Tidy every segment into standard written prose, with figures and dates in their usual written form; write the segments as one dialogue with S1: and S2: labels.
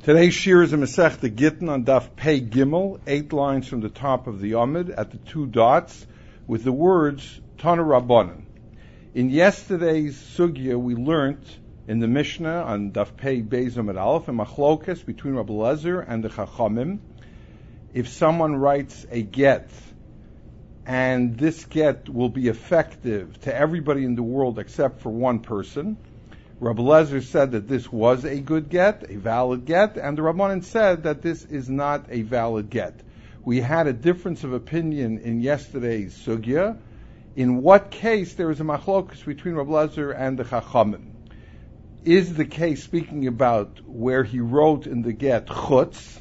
S1: Today's shir is a Masechta Gittin on Daf Pei Gimel, 8 lines from the top of the Amud at the 2 dots, with the words Tana Rabbanan. In yesterday's sugya, we learnt in the Mishnah on Daf Pei Beis Amud Aleph, a machlokes between Rabbi Eliezer and the Chachamim. If someone writes a get, and this get will be effective to everybody in the world except for one person, Rabbi Eliezer said that this was a good get, a valid get, and the Rabbanan said that this is not a valid get. We had a difference of opinion in yesterday's sugya. In what case there is a machlokus between Rabbi Eliezer and the Chachamim? Is the case speaking about where he wrote in the get chutz,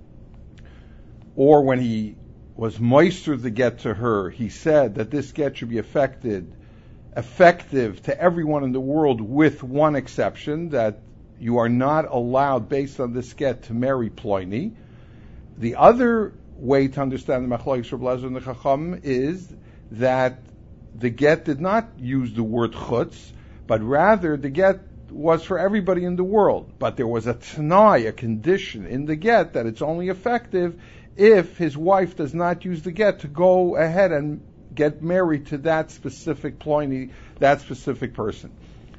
S1: or when he was moister the get to her, he said that this get should be effective to everyone in the world with one exception, that you are not allowed, based on this get, to marry Ploini. The other way to understand the Machlokes Rabbi Eliezer and the Chacham is that the get did not use the word chutz, but rather the get was for everybody in the world. But there was a t'nai, a condition in the get, that it's only effective if his wife does not use the get to go ahead and get married to that specific ploini, that specific person.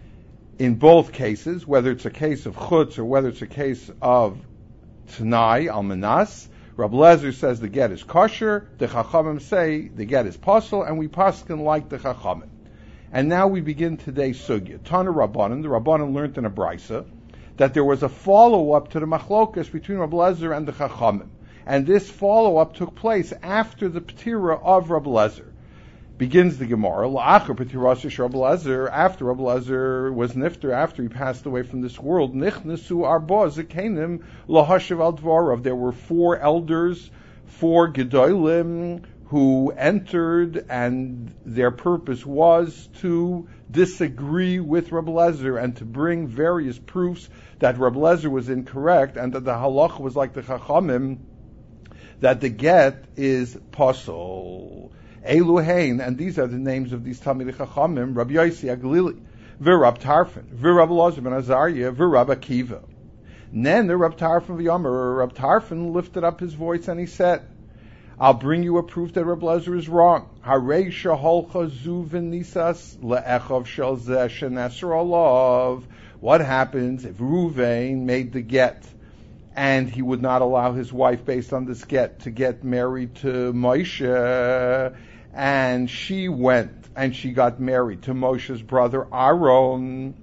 S1: In both cases, whether it's a case of chutz or whether it's a case of t'nai, almanas, Rabbi Eliezer says the get is kosher, the Chachamim say the get is pasul, and we paskin like the Chachamim. And now we begin today's sugya. Tana Rabbanan, the Rabbanan learned in a brisa that there was a follow-up to the machlokas between Rabbi Eliezer and the Chachamim. And this follow-up took place after the P'tira of Rabbi Eliezer. Begins the Gemara, La'achar P'tirasa Rabbi Eliezer, after Rabbi Eliezer was nifter, after he passed away from this world, Nichnasu Arba Zakenim Lahashav Al Dvarav. There were 4 elders, 4 Gedolim, who entered, and their purpose was to disagree with Rabbi Eliezer and to bring various proofs that Rabbi Eliezer was incorrect and that the halacha was like the Chachamim, that the get is pasul. Eluhain, and these are the names of these Talmidei Chachamim: Rabbi Yossi Aglili, V'Rab Tarfon, V'Rab Elazar ben Azariah, V'Rab Akiva. Then the Rab Tarfon v'Yomer, Rab Tarfon lifted up his voice and he said, "I'll bring you a proof that Rabbi Eliezer is wrong. Harei sheholcha zu v'nisas le'echav shel zeh shenesar alav." What happens if Ruvain made the get, and he would not allow his wife, based on this get, to get married to Moshe, and she went and she got married to Moshe's brother Aaron,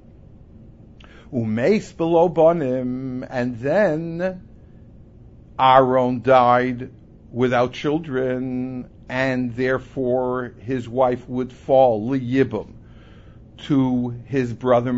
S1: umeis below banim, and then Aaron died without children, and therefore his wife would fall liyibum to his brother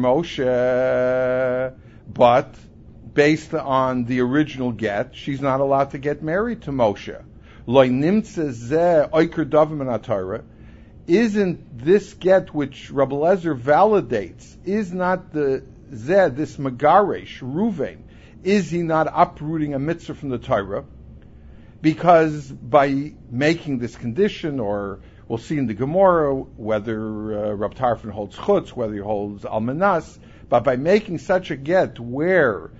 S1: Moshe, but based on the original get, she's not allowed to get married to Moshe. Lo nimtze zeh oiker davim in HaTorah. Isn't this get which Rabbi Eliezer validates, is not the zeh, this Megaresh, Ruvain, is he not uprooting a mitzvah from the Torah? Because by making this condition, or we'll see in the Gemara whether Rab Tarfon holds chutz, whether he holds almanas, but by making such a get where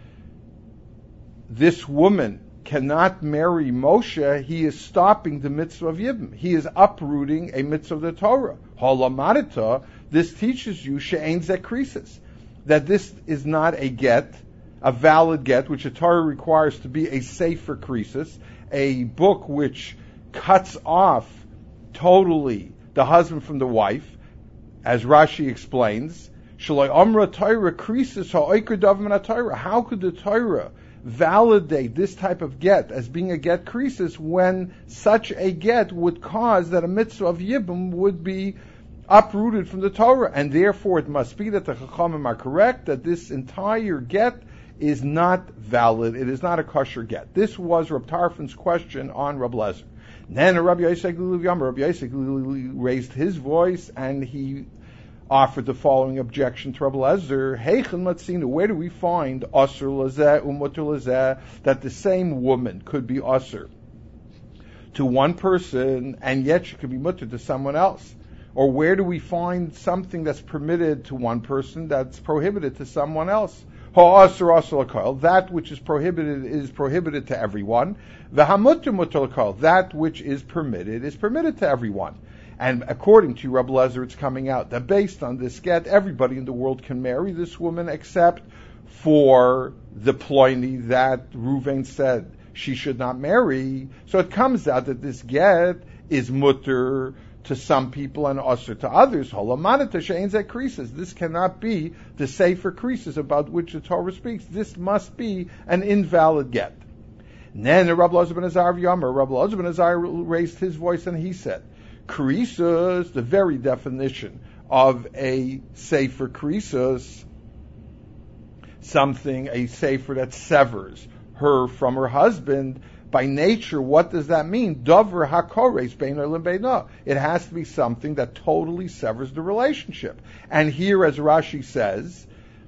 S1: this woman cannot marry Moshe, he is stopping the mitzvah of Yibam. He is uprooting a mitzvah of the Torah. Halamarita, this teaches you she'ein zekrisis, that this is not a get, a valid get, which the Torah requires to be a sefer krisis, a book which cuts off totally the husband from the wife, as Rashi explains. Shaloi Amra Torah krisis ha'oiker davim min HaTorah. How could the Torah validate this type of get as being a get krisis when such a get would cause that a mitzvah of Yibum would be uprooted from the Torah? And therefore it must be that the Chachamim are correct, that this entire get is not valid. It is not a kosher get. This was Rab Tarfon's question on Rabbi Eliezer. Then Rabbi Yossi raised his voice and he offered the following objection to Rabbi Eliezer. Heichen Matzina, where do we find Asur Lazeh Umutur Lazeh, that the same woman could be Asur to one person and yet she could be mutter to someone else? Or where do we find something that's permitted to one person that's prohibited to someone else? Ha'asur asur l'kol, that which is prohibited to everyone. V'hamutter mutter l'kol, that which is permitted to everyone. And according to Rabbi Lezer, it's coming out that based on this get, everybody in the world can marry this woman except for the Ploini that Reuven said she should not marry. So it comes out that this get is mutter to some people and usher to others. This cannot be the sefer krisis about which the Torah speaks. This must be an invalid get. Then Rabbi Elazar ben Azar raised his voice and he said, krisis, the very definition of a sefer krisis, a sefer that severs her from her husband. By nature, what does that mean? Dover hakores beina lebeina. It has to be something that totally severs the relationship. And here, as Rashi says,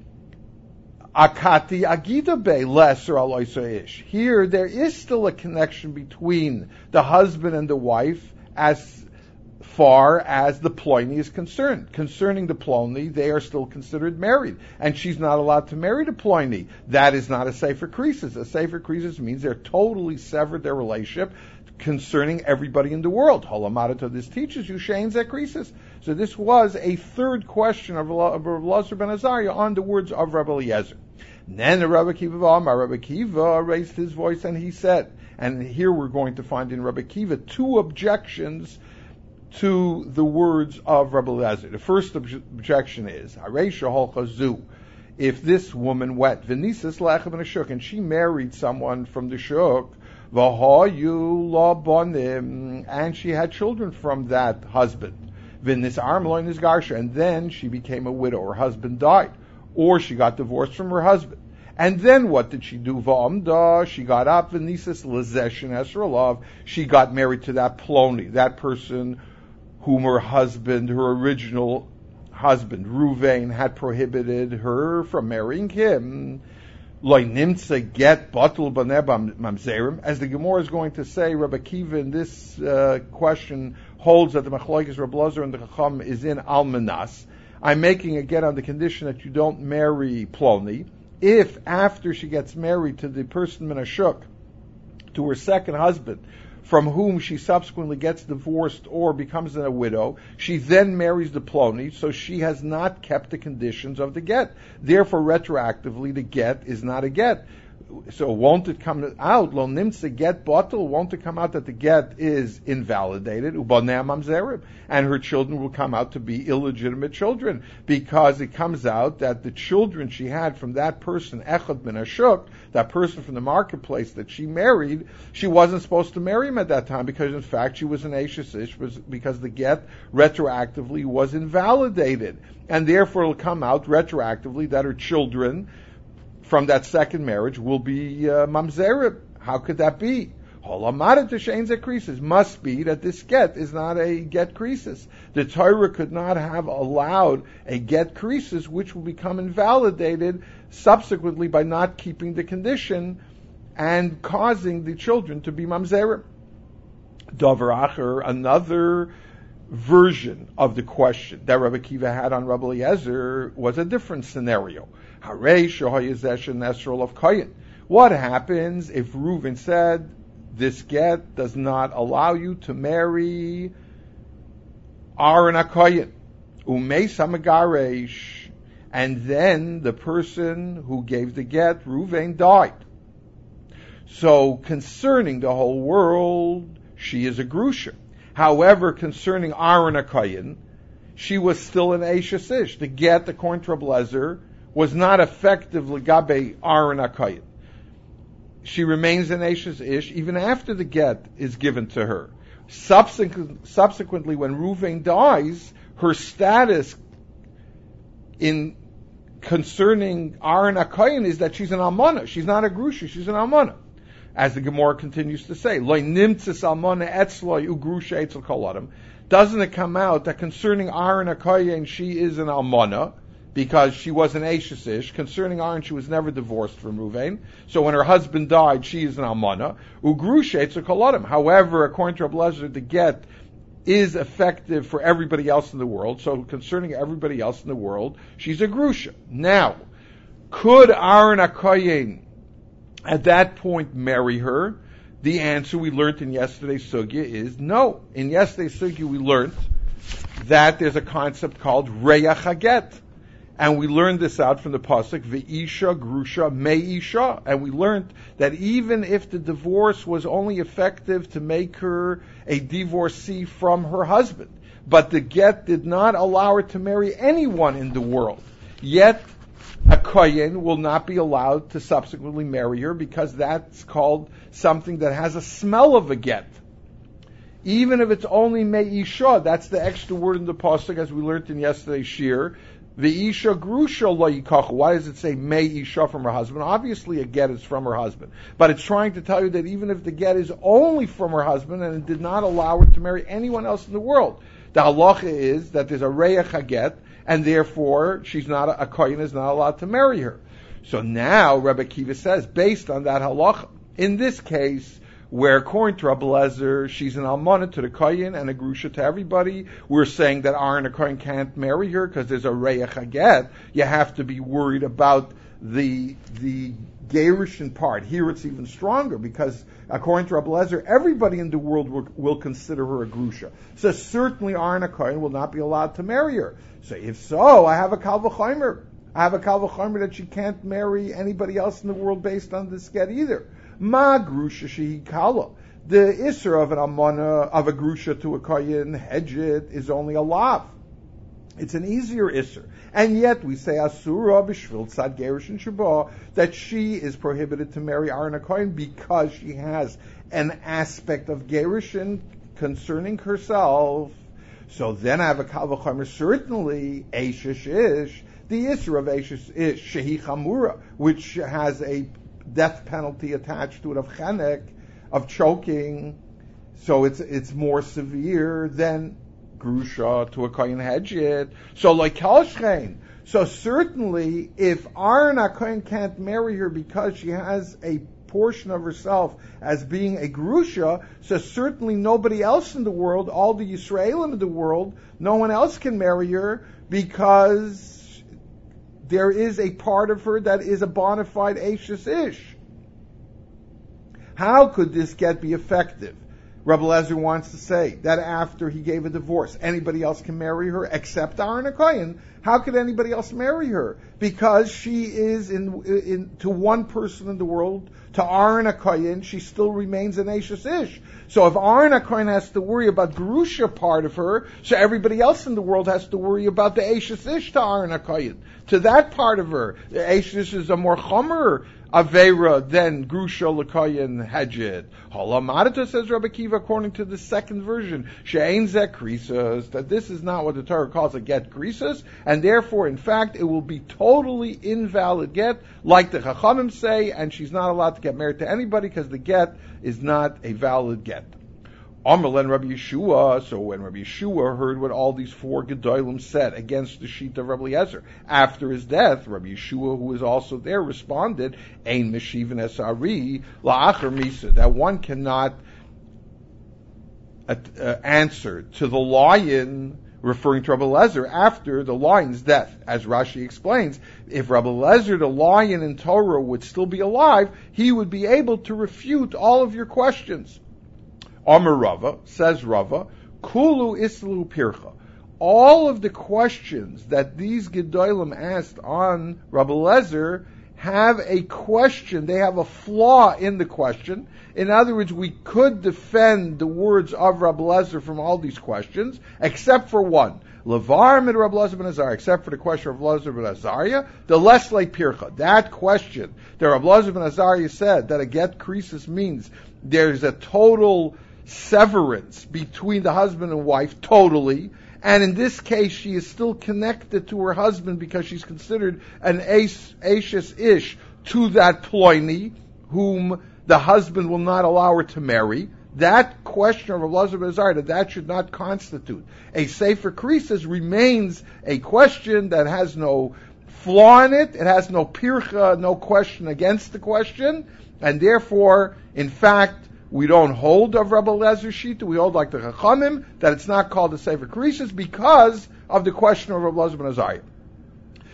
S1: akati agida be lesser aloisa ish. Here, there is still a connection between the husband and the wife as far as the Ploini is concerned. Concerning the Ploini, they are still considered married, and she's not allowed to marry the Ploini. That is not a sefer krisis. A sefer krisis means they're totally severed their relationship concerning everybody in the world. Halamadata, this teaches you shein ze krisis. So this was a third question of Rabbi Elazar ben Azariah on the words of Rabbi Eliezer. Then Rabbi Kiva raised his voice and he said, and here we're going to find in Rabbi Kiva two objections to the words of Rabbi Eliezer. The first objection is, if this woman went, and she married someone from the shuk, and she had children from that husband, and then she became a widow, her husband died, or she got divorced from her husband. And then what did she do? She got up, she got married to that Ploni, that person whom her original husband, Reuven, had prohibited her from marrying him. As the Gemara is going to say, Rabbi Kiva in this question holds that the Machlokes Rabbi Elazar and the Chacham is in Almanas. I'm making again on the condition that you don't marry Ploni. If after she gets married to the person Menashuk, to her second husband, from whom she subsequently gets divorced or becomes a widow, she then marries the Ploni, so she has not kept the conditions of the get. Therefore, retroactively, the get is not a get. So won't it come out, lo nimtza get batel, won't it come out that the get is invalidated, ubanei mamzerim, and her children will come out to be illegitimate children, because it comes out that the children she had from that person, echad ben ashuk, that person from the marketplace that she married, she wasn't supposed to marry him at that time, because in fact she was an Eishes Ish, because the get retroactively was invalidated, and therefore it'll come out retroactively that her children from that second marriage will be mamzerib. How could that be? Must be that this get is not a get krisis. The Torah could not have allowed a get krisis which will become invalidated subsequently by not keeping the condition and causing the children to be mamzerib. Davar acher, another version of the question that Rabbi Kiva had on Rabbi Eliezer was a different scenario. What happens if Reuven said, this get does not allow you to marry Aaron HaKohen, Umeis HaMegaresh, and then the person who gave the get, Reuven, died. So concerning the whole world, she is a grusha. However, concerning Aaron HaKohen, she was still an Eishes Ish. The get, according to Rabbi Eliezer, was not effective legabe Aaron HaKohen. She remains an Eishes Ish even after the get is given to her. Subsequently, when Reuven dies, her status in concerning Aaron HaKohen is that she's an almana. She's not a grusha, she's an almana. As the Gemara continues to say, Lo nimtzis almana etzloi ugrusha etzel kol adam. Doesn't it come out that concerning Aaron HaKohen, she is an almana, because she was an Eishes Ish. Concerning Aaron, she was never divorced from Reuven. So when her husband died, she is an almana. Ugrusha etzel kol adam. However, according to Rabbi Eliezer, the get is effective for everybody else in the world. So concerning everybody else in the world, she's a grusha. Now, Could Aaron HaKohen at that point marry her? The answer we learned in yesterday's sugya is no. In yesterday's sugya we learned that there's a concept called Reyach HaGet. And we learned this out from the pasuk, Ve'isha Grusha Me'isha. And we learned that even if the divorce was only effective to make her a divorcee from her husband, but the get did not allow her to marry anyone in the world, yet a kohen will not be allowed to subsequently marry her because that's called something that has a smell of a get. Even if it's only me'isha, that's the extra word in the pasuk as we learned in yesterday's shir. The isha grusha lo yikachu. Why does it say me'isha from her husband? Obviously a get is from her husband. But it's trying to tell you that even if the get is only from her husband and it did not allow her to marry anyone else in the world, the halacha is that there's a reyach haget, and therefore she's not a kohen is not allowed to marry her. So now Rebbe Kiva says, based on that halacha, in this case, where according to Rabbi Lezer, she's an almana to the kohen and a grusha to everybody, we're saying that Aaron a kohen can't marry her because there's a reyach haget. You have to be worried about the gerushin part. Here it's even stronger because according to Rabbi Lezer, everybody in the world will consider her a grusha. So certainly Aaron a kohen will not be allowed to marry her. So if so, I have a kal v'chomer. I have a kal v'chomer that she can't marry anybody else in the world based on this get either. Ma grusha shehi kala. The isser of an amana, of a grusha to a kohen, hedjit, is only a lav. It's an easier isser. And yet we say asura b'shvil tzad gerushin sheba, that she is prohibited to marry Aaron HaKohen because she has an aspect of gerushin concerning herself. So then I have a kal v'chomer, certainly Eishish ish, the isser of Eishish ish, shehi chamura, which has a death penalty attached to it of chenek, of choking, so it's more severe than grusha to a kohen hedjit. So like kalshchein. So certainly, if Aaron HaKohen can't marry her because she has a portion of herself as being a grusha, so certainly nobody else in the world, all the Yisraelim in the world, no one else can marry her because there is a part of her that is a bona fide Eishes Ish. How could this get be effective? Rabbi Lezer wants to say that after he gave a divorce, anybody else can marry her except Aaron HaKohen. How could anybody else marry her? Because she is to one person in the world, to Aaron HaKohen, she still remains an Eishes Ish. So if Aaron HaKohen has to worry about Grusha part of her, so everybody else in the world has to worry about the Eishes Ish to Aaron HaKohen. To that part of her, the Eishes Ish is a more chomer Avera than Grusha L'Koyen Hedjid. Halamadata, says Rabbi Kiva, according to the second version, She'ein Zeh Krisas, that this is not what the Torah calls a get Krisas, and therefore, in fact, it will be totally invalid get, like the Chachamim say, and she's not allowed to get married to anybody because the get is not a valid get. Amrlen Rabbi Yeshua, so when Rabbi Yeshua heard what all these four Gedolim said against the sheet of Rabbi Eliezer, after his death, Rabbi Yeshua, who was also there, responded, Ein Meshiven Esari La'achar Misa, that one cannot answer to the lion, referring to Rabbi Eliezer, after the lion's death. As Rashi explains, if Rabbi Eliezer, the lion in Torah, would still be alive, he would be able to refute all of your questions. Amar Rava, says Rava, Kulu Islu Pircha. All of the questions that these Gedolim asked on Rabbi Eliezer have a question, they have a flaw in the question. In other words, we could defend the words of Rabbi Eliezer from all these questions, except for one. Levar mid Rabbi Eliezer ben Azariah, except for the question of Rabbi Eliezer ben Azariah, the less like Pircha. That question that Rabbi Eliezer ben Azariah said that a get krisis means there's a total severance between the husband and wife, totally, and in this case she is still connected to her husband because she's considered an Eishes Ish to that Ploini, whom the husband will not allow her to marry. That question of Rabbi Eliezer ben Azariah, that should not constitute a Sefer Krisis, remains a question that has no flaw in it, it has no pircha, no question against the question, and therefore, in fact, we don't hold of Rabbi Eliezer Shita, we hold like the Chachamim, that it's not called a Sefer Krisis because of the question of Rabbi Eliezer ben Azariah.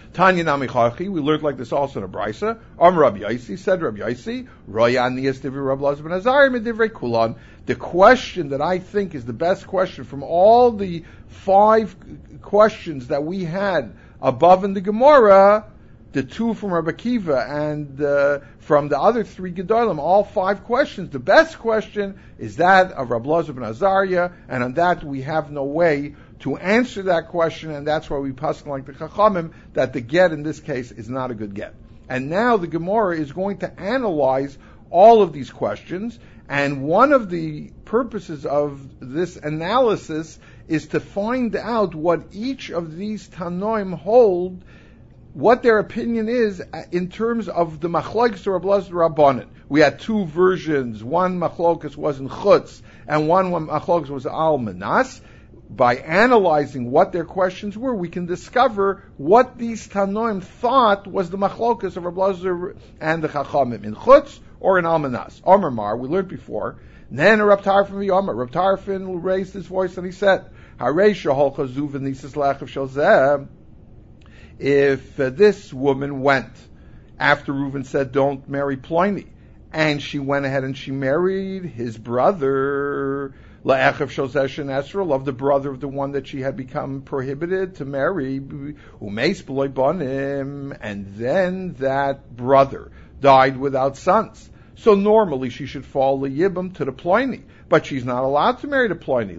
S1: Tanya Nami Chachi, we learned like this also in a Brisa. Rabbi Yaisi, said Rabbi Yaisi, Roya Nias Divrei Rabbi Elazar ben Azariah Divrei Kulan. The question that I think is the best question from all the 5 questions that we had above in the Gemara, the 2 from Rabbi Akiva and from the other 3 Gedolim, all 5 questions, the best question is that of Rabbi Elazar ben Azariah, and on that we have no way to answer that question, and that's why we pass like the Chachamim, that the get in this case is not a good get. And now the Gemara is going to analyze all of these questions, and one of the purposes of this analysis is to find out what each of these Tanoim hold, what their opinion is in terms of the Machlokes or Rabbi Elazar Rabbanan. We had 2 versions. One Machlokes was in Chutz, and one Machlokes was Al Manas. By analyzing what their questions were, we can discover what these Tanoim thought was the Machlokes of Rabbi Elazar and the Chachamim in Chutz or in Al Manas. Omer Mar, we learned before. Then Rab Tarfon v'Yomer. Rab Tarfon raised his voice and he said, Harei shehol chazuv v'nisis lechav shel zeh. If this woman went after Reuven said, don't marry Pliny, and she went ahead and she married his brother, La'echav shel zeh shenesra, of the brother of the one that she had become prohibited to marry, umeis b'loy banim, and then that brother died without sons. So normally she should fall liyibam to the Pliny, but she's not allowed to marry the Pliny.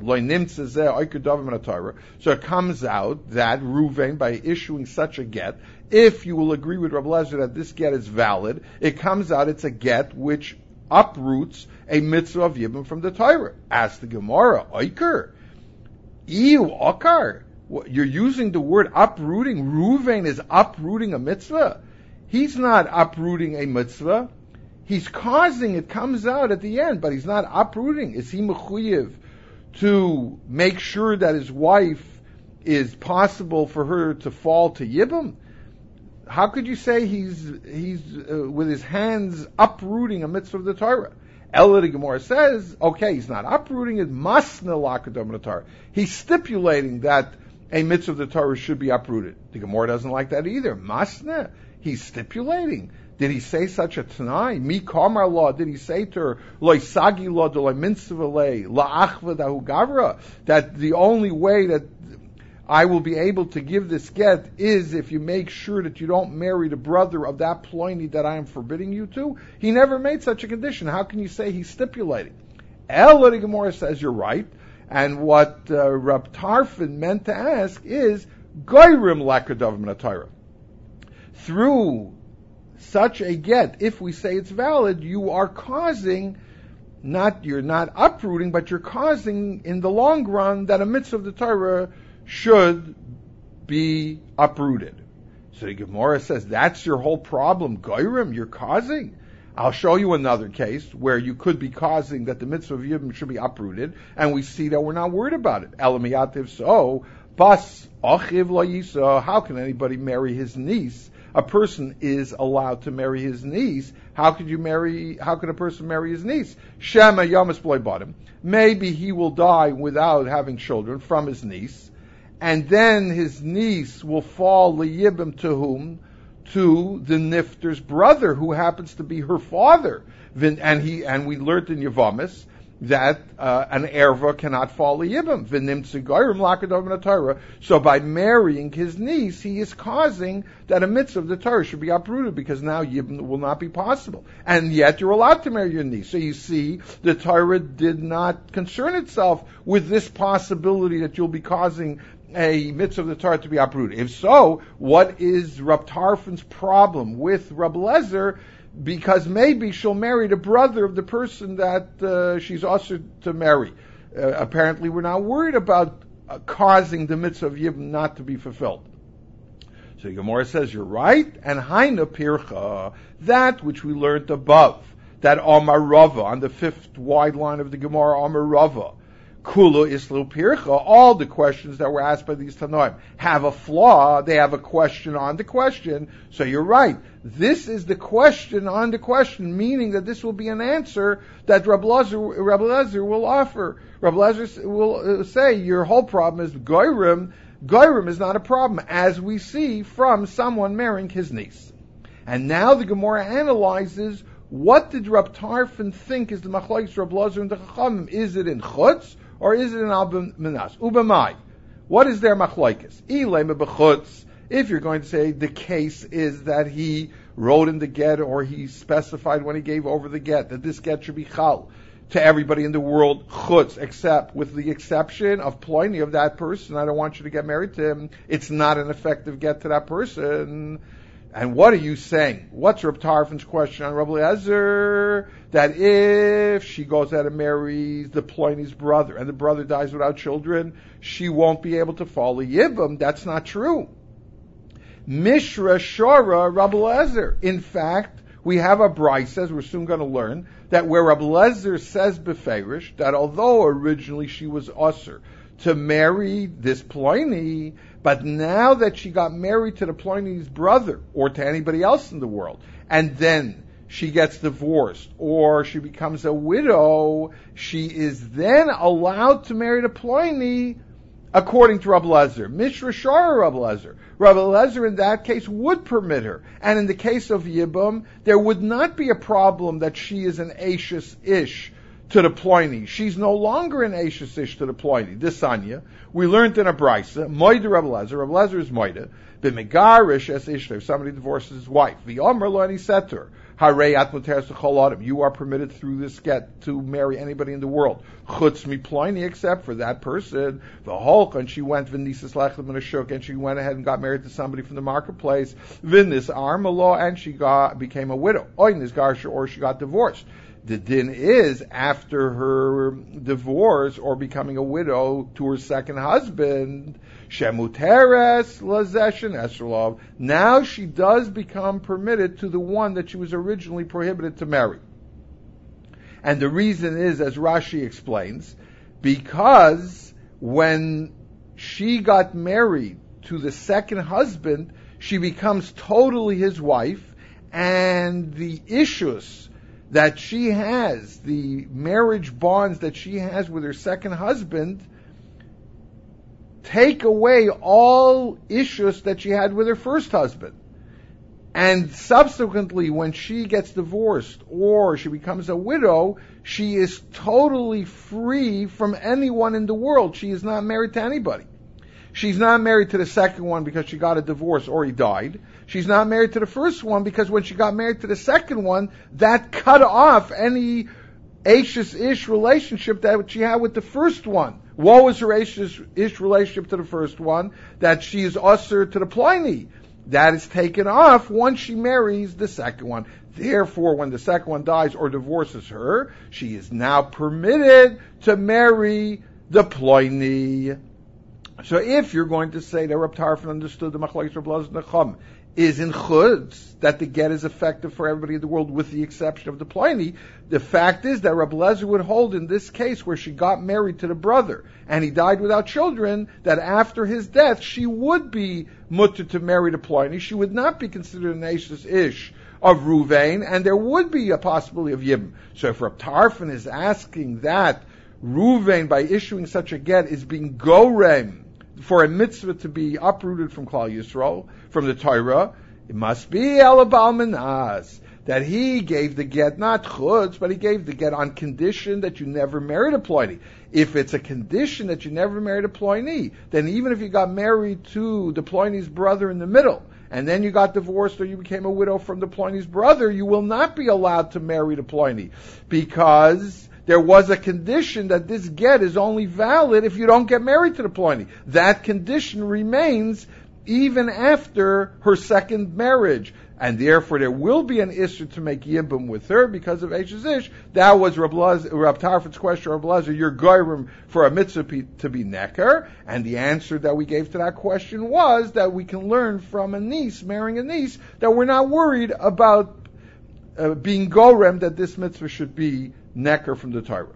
S1: So it comes out that Reuven, by issuing such a get, if you will agree with Rabbi Elazar that this get is valid, it comes out it's a get which uproots a mitzvah of yibam from the Torah. Ask the Gemara, Oiker, Iu Okar. You're using the word uprooting. Reuven is uprooting a mitzvah. He's not uprooting a mitzvah. He's causing, it comes out at the end, but he's not uprooting. Is he mechuyev to make sure that his wife is possible for her to fall to yibam? How could you say he's with his hands uprooting a mitzvah of the Torah? Ella the Gemara says, okay, he's not uprooting it, masna lakadam the Torah. He's stipulating that a mitzvah of the Torah should be uprooted. The Gemara doesn't like that either. Masna, he's stipulating. Did he say such a tanai? Mi kamar law. Did he say to her, loy sagi law de loy mitzvah la achva dahu gavra, that the only way that I will be able to give this get is if you make sure that you don't marry the brother of that Pliny that I am forbidding you to? He never made such a condition. How can you say he's stipulating? El the Gemara says you're right, and what Rab Tarfon meant to ask is goyrim lakadav min Torah. Through such a get, if we say it's valid, you are causing, you're not uprooting, but you're causing in the long run that a mitzvah of the Torah should be uprooted. So the Gemara says that's your whole problem, goyrim, you're causing. I'll show you another case where you could be causing that the mitzvah of yibum should be uprooted, and we see that we're not worried about it. Elamiyativ so, bas achiv lo yisa, how can anybody marry his niece? A person is allowed to marry his niece. How can a person marry his niece? Shema yamas bloy bottom. Maybe he will die without having children from his niece, and then his niece will fall liyibim to whom? To the nifter's brother, who happens to be her father. And we learned in Yavamis that an erva cannot fall liyibim. V'nim tzigoyrim lakadov min Torah. So by marrying his niece, he is causing that a mitzvah of the Torah should be uprooted, because now yibim will not be possible. And yet you're allowed to marry your niece. So you see, the Torah did not concern itself with this possibility that you'll be causing a mitzvah of the Torah to be uprooted. If so, what is Rab Tarfon's problem with Rab Elazar? Because maybe she'll marry the brother of the person that she's also to marry. Apparently we're not worried about causing the mitzvah of Yibum not to be fulfilled. So Gemara says, you're right, and Haina Pircha, that which we learned above, that Amar Rava, on the 5th wide line of the Gemara, Amar Rava, Kulu Islu Pircha, all the questions that were asked by these Tanoim have a flaw, they have a question on the question, so you're right. This is the question on the question, meaning that this will be an answer that Rabbi Elazar will offer. Rabbi Elazar will say, your whole problem is Goyrim, Goyrim is not a problem, as we see from someone marrying his niece. And now the Gemara analyzes, what did Rab Tarfon think is the machlokes Rab Elazar and the Chachamim? Is it in chutz or is it in al minas? Ubamai. What is their machlokes? Ilema b'chutz. If you're going to say the case is that he wrote in the get, or he specified when he gave over the get that this get should be chal to everybody in the world, chutz, except with the exception of Pliny, of that person, I don't want you to get married to him, it's not an effective get to that person. And what are you saying? What's Reb Tarfon's question on Reb Eliezer? That if she goes out and marries the Pliny's brother, and the brother dies without children, she won't be able to follow Yibam. That's not true. Mishra Shora Reb Eliezer. In fact, we have a brisa, as we're soon going to learn, that where Reb Eliezer says beferish, that although originally she was usher to marry this Pliny, but now that she got married to the Pliny's brother, or to anybody else in the world, and then she gets divorced, or she becomes a widow, she is then allowed to marry the Pliny, according to Reb Eliezer. Mishra Shara Reb Eliezer. Reb Eliezer in that case would permit her. And in the case of Yibam, there would not be a problem that she is an Ashes Ish to the Pliny. She's no longer an Ashes Ish to the Pliny. This Anya, we learned in a brisa, Moida Reb Eliezer is Moida, B'megarish es Ishta, if somebody divorces his wife, V'yomer lo, and he said to her, Harei at muteres l'chol adam, you are permitted through this get to marry anybody in the world, chutz mi Pliny, except for that person, v'holch, and she went v'nisis lechem v'nashuk, and she went ahead and got married to somebody from the marketplace, v'nis armalo, and she became a widow, oinis garsha, or she got divorced. The din is, after her divorce or becoming a widow to her second husband, shemuteres lazeshin esrolov, now she does become permitted to the one that she was originally prohibited to marry. And the reason is, as Rashi explains, because when she got married to the second husband, she becomes totally his wife, and the issues that she has, the marriage bonds that she has with her second husband, take away all issues that she had with her first husband. And subsequently, when she gets divorced or she becomes a widow, she is totally free from anyone in the world. She is not married to anybody. She's not married to the second one because she got a divorce or he died. She's not married to the first one because when she got married to the second one, that cut off any Ashes-ish relationship that she had with the first one. What was her Ashes-ish relationship to the first one? That she is usher to the Pliny. That is taken off once she marries the second one. Therefore, when the second one dies or divorces her, she is now permitted to marry the Pliny. So if you're going to say that Reb Tarfon understood the machlokes Reb Eliezer and Chachamim is in chutz, that the get is effective for everybody in the world with the exception of the Pliny, the fact is that Reb Eliezer would hold in this case where she got married to the brother and he died without children, that after his death she would be mutter to marry the Pliny. She would not be considered an Ashes Ish of Ruvain, and there would be a possibility of Yibam. So if Reb Tarfon is asking that Ruvain, by issuing such a get, is being gorem for a mitzvah to be uprooted from Klal Yisrael, from the Torah, it must be Elabal Menaz, that he gave the get, not chutz, but he gave the get on condition that you never married a Pliny. If it's a condition that you never married a Pliny, then even if you got married to the Pliny's brother in the middle, and then you got divorced or you became a widow from the Pliny's brother, you will not be allowed to marry the Pliny, because there was a condition that this get is only valid if you don't get married to the Pliny. That condition remains even after her second marriage. And therefore there will be an issue to make Yibam with her because of Ashes Ish. That was Reb Tarfon's question, Reb Eliezer, you're goyrim for a mitzvah to be necker. And the answer that we gave to that question was that we can learn from a niece, marrying a niece, that we're not worried about being gorem, that this mitzvah should be necker from the Torah.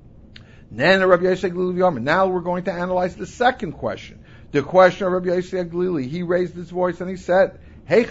S1: Now we're going to analyze the second question. The question of Rabbi Yossi Aglili. He raised his voice and he said, Where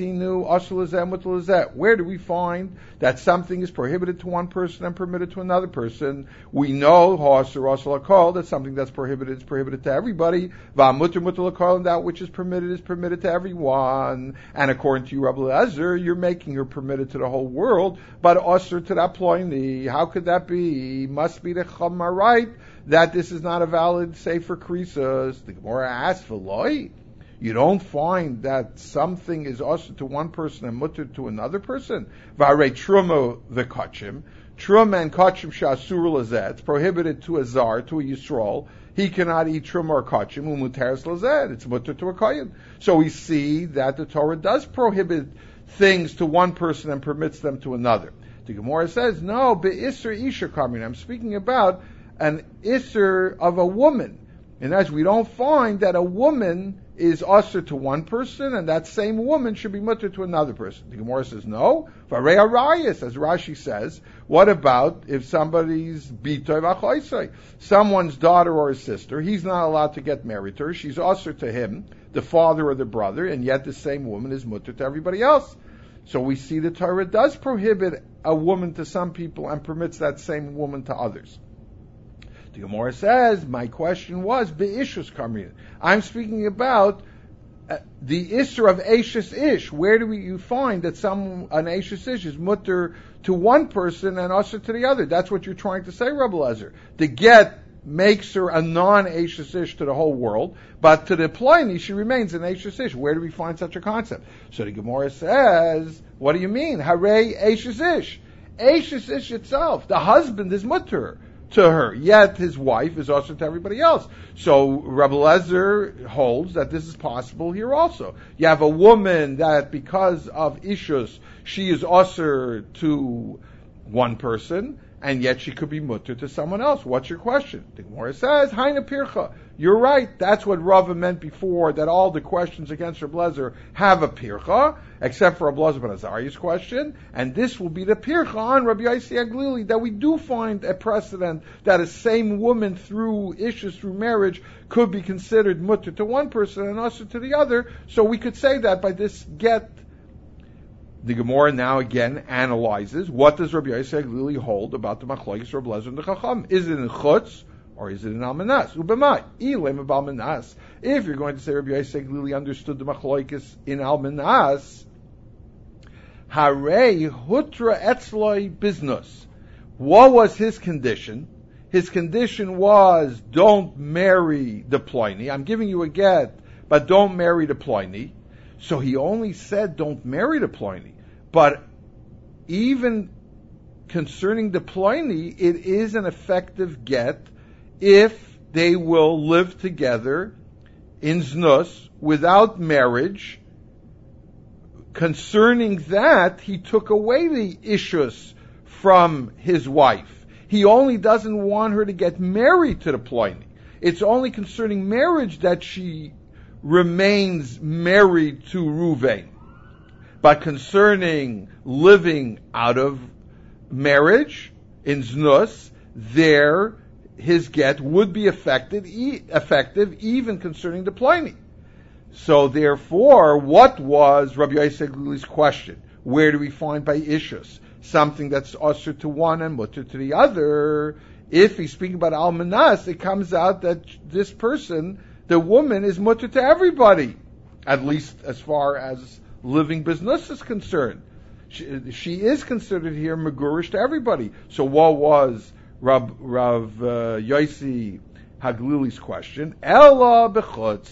S1: do we find that something is prohibited to one person and permitted to another person? We know that something that's prohibited is prohibited to everybody. And that which is permitted to everyone. And according to you, Rabbi Eliezer, you're making her permitted to the whole world, but also to that ploini. How could that be? Must be the Chama right that this is not a valid sefer krisos. The Gemara asks for loy. You don't find that something is also to one person and mutter to another person. Vare truma the kachim, truma and kachim shasur lazet. It's prohibited to a zar, to a yisrael. He cannot eat truma or kachim. Umuteres lazet. It's mutter to a kohen. So we see that the Torah does prohibit things to one person and permits them to another. The Gemara says, no, be'isr isha kamin. I'm speaking about an isr of a woman. And as we don't find that a woman is usher to one person, and that same woman should be mutter to another person. The Gemara says, no. Varei arayis, as Rashi says, what about if somebody's bitoy v'achoisai, someone's daughter or his sister, he's not allowed to get married to her, she's usher to him, the father or the brother, and yet the same woman is mutter to everybody else. So we see the Torah does prohibit a woman to some people and permits that same woman to others. The Gemara says, my question was, be'ishus kamrin. I'm speaking about the isser of Eishes Ish. Where do you find that an Eishes Ish is mutter to one person and usher to the other? That's what you're trying to say, Rabbi Eliezer. The get makes her a non-Eishes Ish to the whole world, but to the Pliny, she remains an Eishes Ish. Where do we find such a concept? So the Gemara says, what do you mean? Harei Eishes Ish. Eishes Ish itself, the husband is mutter to her, yet his wife is also to everybody else. So Rabbi Eliezer holds that this is possible here also. You have a woman that because of issues, she is also to one person, and yet she could be mutter to someone else. What's your question? The Gemara says, Haina Pircha. You're right. That's what Rava meant before, that all the questions against Rabbi Eliezer have a Pircha, except for Rabbi Eliezer ben Azariah's question. And this will be the Pircha on Rabbi Yossi Aglili, that we do find a precedent that a same woman through issues, through marriage, could be considered mutter to one person and also to the other. So we could say that by this get. The Gemara now again analyzes, what does Rabbi Yossi Aglili hold about the machlokes Rabbi Eliezer and the Chacham? Is it in chutz or is it in almanas? Ubemai ilem almanas. If you're going to say Rabbi Yossi Aglili understood the machlokes in almanas, harei hutra etzloi business. What was his condition? His condition was, don't marry the Pliny. I'm giving you a get, but don't marry the Pliny. So he only said, don't marry the Pliny. But even concerning the Pliny, it is an effective get if they will live together in znus without marriage. Concerning that, he took away the issues from his wife. He only doesn't want her to get married to the Pliny. It's only concerning marriage that she remains married to Ruvain. But concerning living out of marriage in znus, there his get would be effective even concerning the Pliny. So therefore, what was Rabbi Yossi Aglili's question? Where do we find by issues something that's usher to one and mutter to the other? If he's speaking about almanas, it comes out that this person, the woman, is mutter to everybody, at least as far as living business is concerned. She is considered here megurish to everybody. So what was Rav Yossi Aglili's question? Ella bechutz.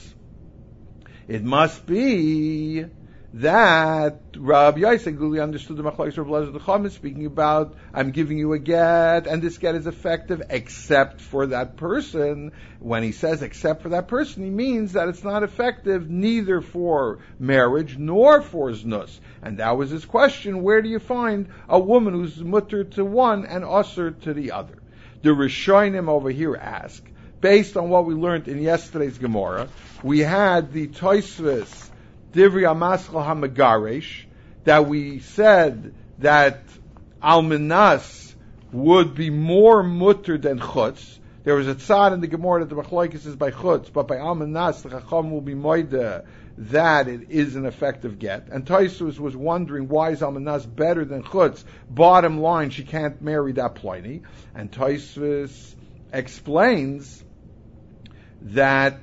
S1: It must be that Rabbi Yossi Aglili understood the machlokes Rabbi Eliezer the Chacham is speaking about, I'm giving you a get, and this get is effective except for that person. When he says except for that person, he means that it's not effective neither for marriage nor for znus. And that was his question, where do you find a woman who's mutter to one and usher to the other? The Rishonim over here ask, based on what we learned in yesterday's Gemara, we had the Tosfos Divrei HaMaschal HaMegaresh, that we said that almanas would be more mutter than chutz. There was a tzad in the Gemara that the machlokes is by chutz, but by almanas the Chacham will be moide that it is an effective get. And Tosfos was wondering, why is Almanas better than Chutz? Bottom line, she can't marry that Pliny. And Tosfos explains that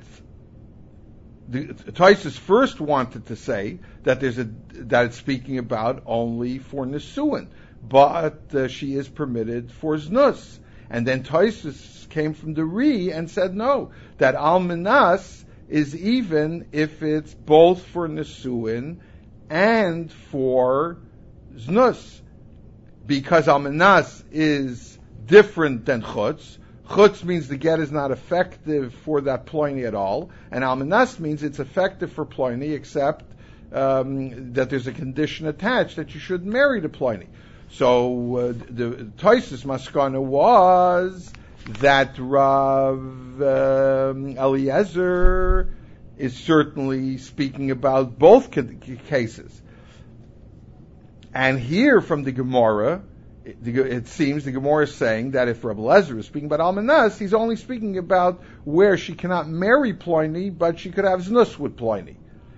S1: Tosfos first wanted to say that that it's speaking about only for Nesuin, but she is permitted for Znus. And then Tosfos came from the Ri and said no, that Almanas is even if it's both for Nesuin and for Znus, because Almanas is different than Chutz. Chutz means the get is not effective for that Pliny at all, and Almanas means it's effective for Pliny, except that there's a condition attached that you shouldn't marry the Pliny. So the Tosfos Maskana was that Rav Eliezer is certainly speaking about both cases. And here from the Gemara, it seems the Gemara is saying that if Rav Eliezer is speaking about Almanas, he's only speaking about where she cannot marry Pliny, but she could have Znus with Pliny.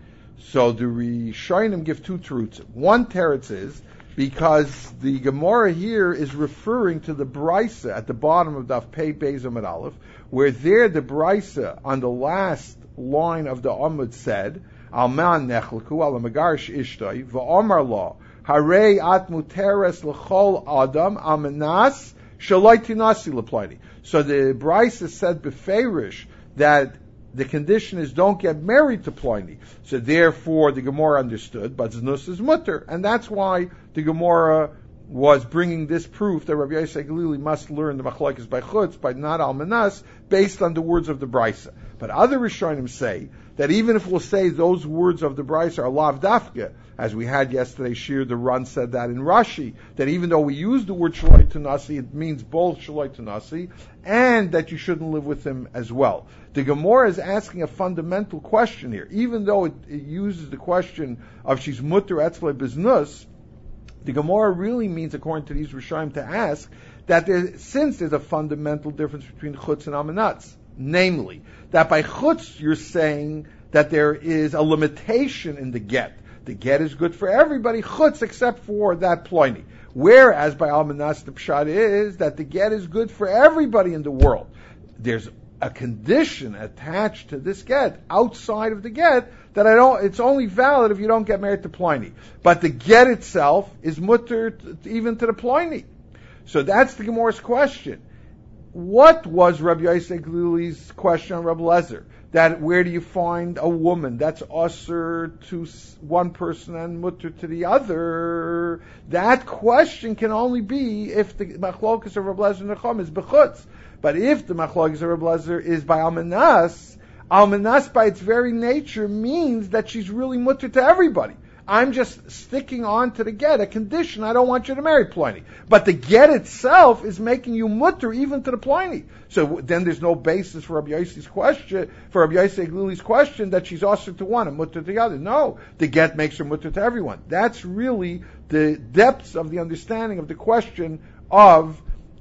S1: So the Rishonim give two terutzim. One teretz is because the Gemara here is referring to the Brisa at the bottom of Daf Pei Beis Amud Aleph, where there the Brisa on the last line of the Amud said, Alman nechelku ala megarish ishtay v'omar lo harei at muteres l'chol adam almanas shaloi tinasi l'pliny. So the Brisa said beferish that the condition is don't get married to Pliny. So therefore the Gemara understood, but Znus is mutter. And that's why the Gemara was bringing this proof that Rabbi Yosef Glili must learn the machlokes by Chutz, by not Almanas, based on the words of the Brisa. But other Rishonim say that even if we'll say those words of the Brisa are lav dafka, as we had yesterday, Shir, the Ran said that in Rashi, that even though we use the word Shaloi Tanasi, it means both Shaloi Tanasi, and that you shouldn't live with him as well. The Gemara is asking a fundamental question here. Even though it uses the question of she's mutter etzlei biznus, the Gemara really means, according to these Rishonim, to ask that since there's a fundamental difference between Chutz and Almanatz, namely, that by Chutz you're saying that there is a limitation in the get. The get is good for everybody, Chutz, except for that Pliny. Whereas by Almanas, the Pshat is that the get is good for everybody in the world. There's a condition attached to this get, outside of the get, that it's only valid if you don't get married to Pliny. But the get itself is mutter even to the Pliny. So that's the Gemara's question. What was Rabbi Yosef Glili's question on Rabbi Eliezer? That where do you find a woman that's usher to one person and mutter to the other? That question can only be if the machlokas of Rabbi Eliezer Necham is bechutz. But if the machlokas of Rabbi Eliezer is by Almanas, Almanas by its very nature means that she's really mutter to everybody. I'm just sticking on to the get, a condition. I don't want you to marry Pliny. But the get itself is making you mutter even to the Pliny. So then there's no basis for Rabbi Yosef's question, for Rabbi Yosef Glili's question that she's usher to one and mutter to the other. No, the get makes her mutter to everyone. That's really the depths of the understanding of the question of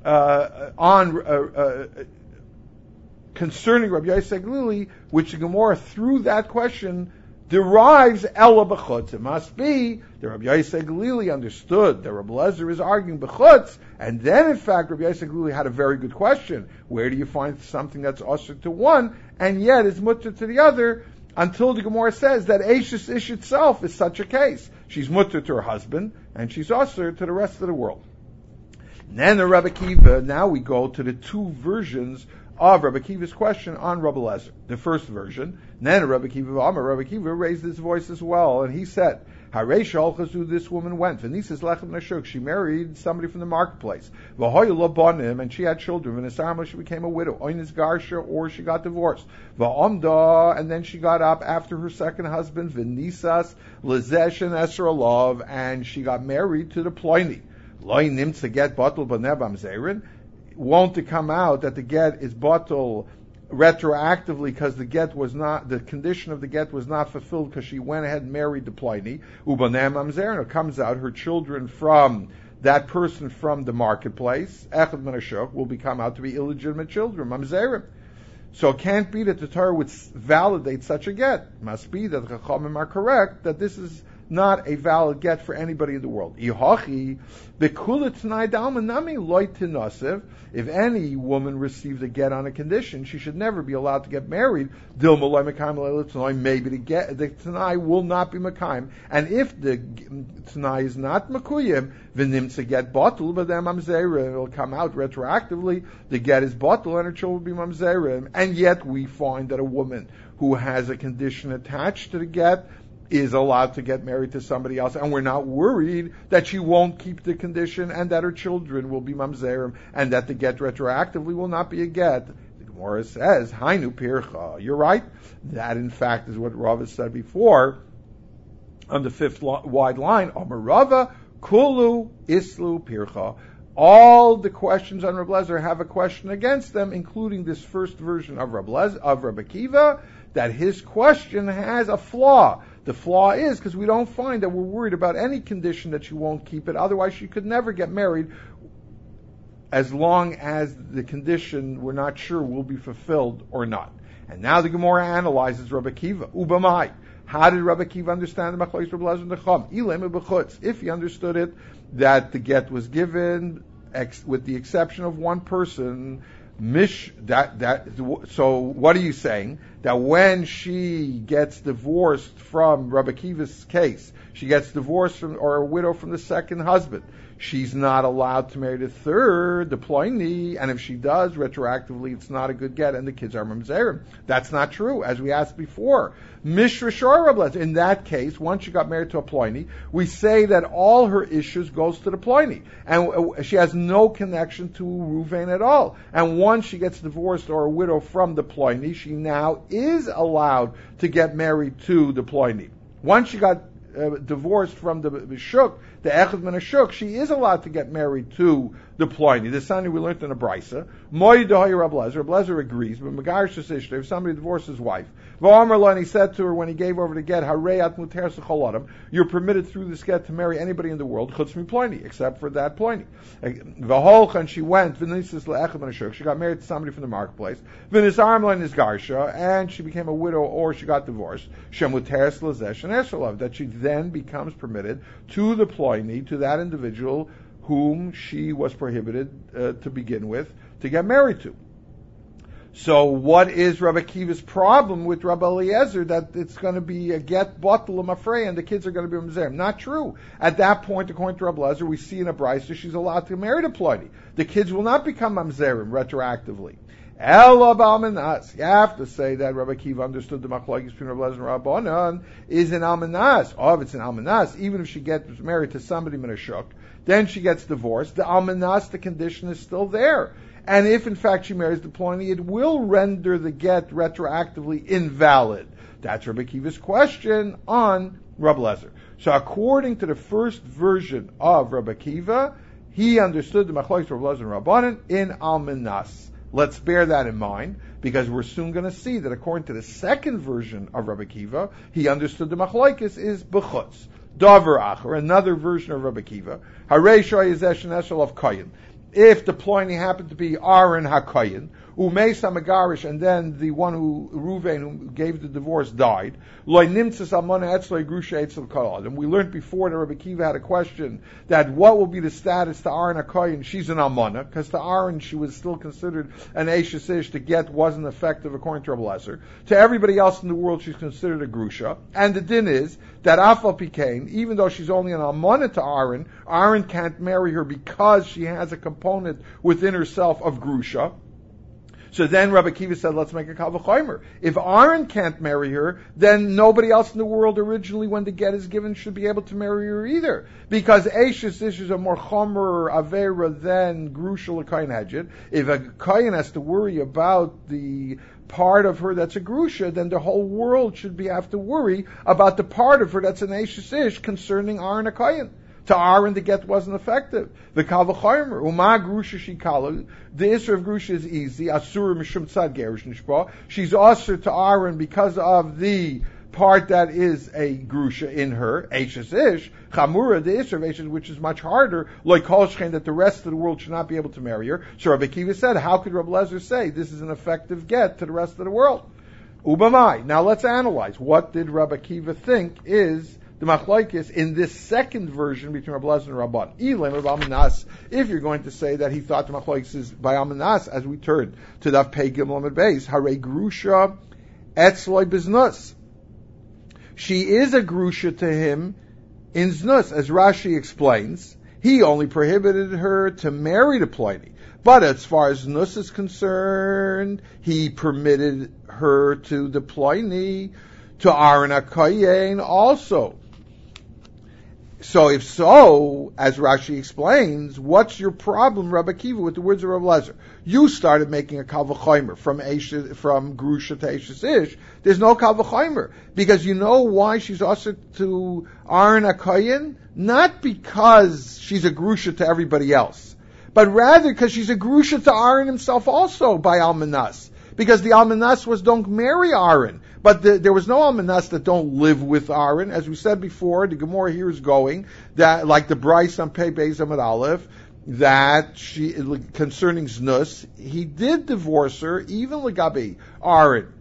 S1: concerning Rabbi Yosef Glili, which the Gemara through that question derives Ella b'chutz. It must be that Rabbi Yosef Glili understood that Rabbi Eliezer is arguing b'chutz, and then in fact Rabbi Yosef Glili had a very good question. Where do you find something that's usher to one and yet is mutter to the other? Until the Gemara says that Eishes Ish itself is such a case. She's mutter to her husband and she's usher to the rest of the world. And then the Rabbi Kiva, now we go to the two versions of Rabbi Kiva's question on Rabbi Eliezer. The first version, then Rabbi Kiva raised his voice as well, and he said, Harei Shalchazu, this woman went. V'nisas lechem nashuk, she married somebody from the marketplace. V'hoyu lo banim, and she had children. V'nesarma, she became a widow. Oynis garsha, or she got divorced. V'omda, and then she got up after her second husband. V'nisas lezesh and esra love, and she got married to the Pliny. Loy nimtza get batul b'nebam zerin. Won't it come out that the get is batul retroactively because the condition of the get was not fulfilled because she went ahead and married the Pliny? Ubanem mamzerin. It comes out her children from that person from the marketplace, echad menashok, will become out to be illegitimate children, mamzerim. So it can't be that the Torah would validate such a get. It must be that the Chachamim are correct that this is not a valid get for anybody in the world. If any woman received a get on a condition, she should never be allowed to get married. Maybe the Tanai will not be Mekayim. And if the Tanai is not Mekuyim, v'nimtza get batul, but then mamzerim, it will come out retroactively. The get is batul, and her children will be mamzerim. And yet we find that a woman who has a condition attached to the get is allowed to get married to somebody else, and we're not worried that she won't keep the condition and that her children will be mamzerim and that the get retroactively will not be a get. The Gemara says, Hainu pircha. You're right. That, in fact, is what Rava said before on the fifth wide line. Amar Rava, kulu islu pircha. All the questions on Rabbi Lezer have a question against them, including this first version of Rabbi Akiva, that his question has a flaw. The flaw is because we don't find that we're worried about any condition that she won't keep it. Otherwise, she could never get married as long as the condition we're not sure will be fulfilled or not. And now the Gemara analyzes Rabbi Akiva. Ubamai. How did Rabbi Akiva understand the Machlokes Rabbi Lezer and Chacham? Ilem b'chutz. If he understood it, that the get was given with the exception of one person. So what are you saying? That when she gets divorced from Rabbi Akiva's case, she gets divorced from, or a widow from the second husband, she's not allowed to marry the third, the ploini, and if she does, retroactively, it's not a good get, and the kids are mamzerim. That's not true, as we asked before. Mishra Shor Rabbi Lezer. In that case, once she got married to a ploini, we say that all her issues goes to the ploini, and she has no connection to Ruvain at all. And once she gets divorced or a widow from the ploini, she now is allowed to get married to the ploini. Once she got divorced from the shuk, the echad min shuk, she is allowed to get married to the ploini. This Sunday we learned in a brisa. Moi dehoy Rabbi Lezer. Rabbi Lezer agrees, but Megarish Ishta, if somebody divorced his wife, and he said to her when he gave over the get, Hareyat muter sechol, you're permitted through this get to marry anybody in the world, chutz mi ploini, except for that ploini. And she went, v'nisis le'echad min shuk, she got married to somebody from the marketplace, v'nisarmlein is garsha, and she became a widow or she got divorced, shemuter lezesh and esrelav, that she then becomes permitted to the ploini, to that individual whom she was prohibited to begin with, to get married to. So what is Rabbi Akiva's problem with Rabbi Eliezer, that it's going to be a get batul mafrei and the kids are going to be mamzerim? Not true. At that point, according to Rabbi Eliezer, we see in a brisa she's allowed to marry the ploini. The kids will not become mamzerim retroactively. Ela b'almanas. You have to say that Rabbi Akiva understood the machlokes between Rabbi Eliezer and Rabbanan is an almanas. Oh, if it's an almanas, even if she gets married to somebody min hashuk, then she gets divorced. The almanas, the condition is still there. And if in fact she marries the ploini, it will render the get retroactively invalid. That's Rabbi Akiva's question on Rabbi Lezer. So according to the first version of Rabbi Akiva, he understood the machlokes of Rabbi Lezer and Rabbanan in almanas. Let's bear that in mind, because we're soon going to see that according to the second version of Rabbi Akiva, he understood the machlokes is b'chutz. Davar acher, another version of Rabbi Akiva, harei shoy yezesh nesel of kayin. If the ploini happened to be Aaron HaKayin, Umeis HaMegarish, and then the one Ruvain, who gave the divorce, died, Loi Nimtzas Almana Etzloi Grusha Etzel Kol. And we learned before that Rabbi Akiva had a question that what will be the status to Aaron HaKayin? She's an Almana, because to Aaron she was still considered an Eishes Ish. The get wasn't effective according to Rabbi Lezer. To everybody else in the world she's considered a Grusha. And the din is that Afal Pikain, even though she's only an Almana to Aaron, Aaron can't marry her because she has a component within herself of Grusha. So then Rabbi Akiva said, let's make a Kal V'chomer. If Aaron can't marry her, then nobody else in the world originally, when the get is given, should be able to marry her either. Because Eishes Ish is a more Chomer Avera than Grusha L'Kayin Hedjit. If a Kayin has to worry about the part of her that's a Grusha, then the whole world should have to worry about the part of her that's an Eishes Ish concerning Aaron HaKayin. To Aaron, the get wasn't effective. The Kal V'chomer, Uma Grusha Shikalu, the Isra of Grusha is easy. Asura Mishum Tzad Gerish Nishba. She's usher to Aaron because of the part that is a grusha in her, Eishes Ish, Chamura, the Isser of Eishes, which is much harder, like Kol Shchen, that the rest of the world should not be able to marry her. So Rabbi Akiva said, how could Rabbi Lezer say this is an effective get to the rest of the world? Ubamai. Now let's analyze. What did Rabbi Akiva think is the machlokes in this second version between Rabbi Lezer and Rabban? Elam Rabbi Amanas. If you're going to say that he thought the machlokes is by Amanas, as we turn to Daf Pei Gimel Amud Beis, Harei Grusha Etzloi Biznus. She is a grusha to him in znus, as Rashi explains. He only prohibited her to marry the Pliny. But as far as znus is concerned, he permitted her to the Pliny, to Aaron HaKoyen also. So if so, as Rashi explains, what's your problem, Rabbi Akiva, with the words of Rabbi Lezer? You started making a kal v'chomer from grusha to Eishes Ish. There's no kal v'chomer, because you know why she's also to Aaron HaKoyen? Not because she's a grusha to everybody else, but rather because she's a grusha to Aaron himself also by Almanas. Because the Almanas was don't marry Aaron. But there was no Almanas that don't live with Aaron. As we said before, the Gemara here is going, that like the Bryce on Pei Beis Amud Aleph, that she, concerning Znus, he did divorce her, even Legabi Aaron.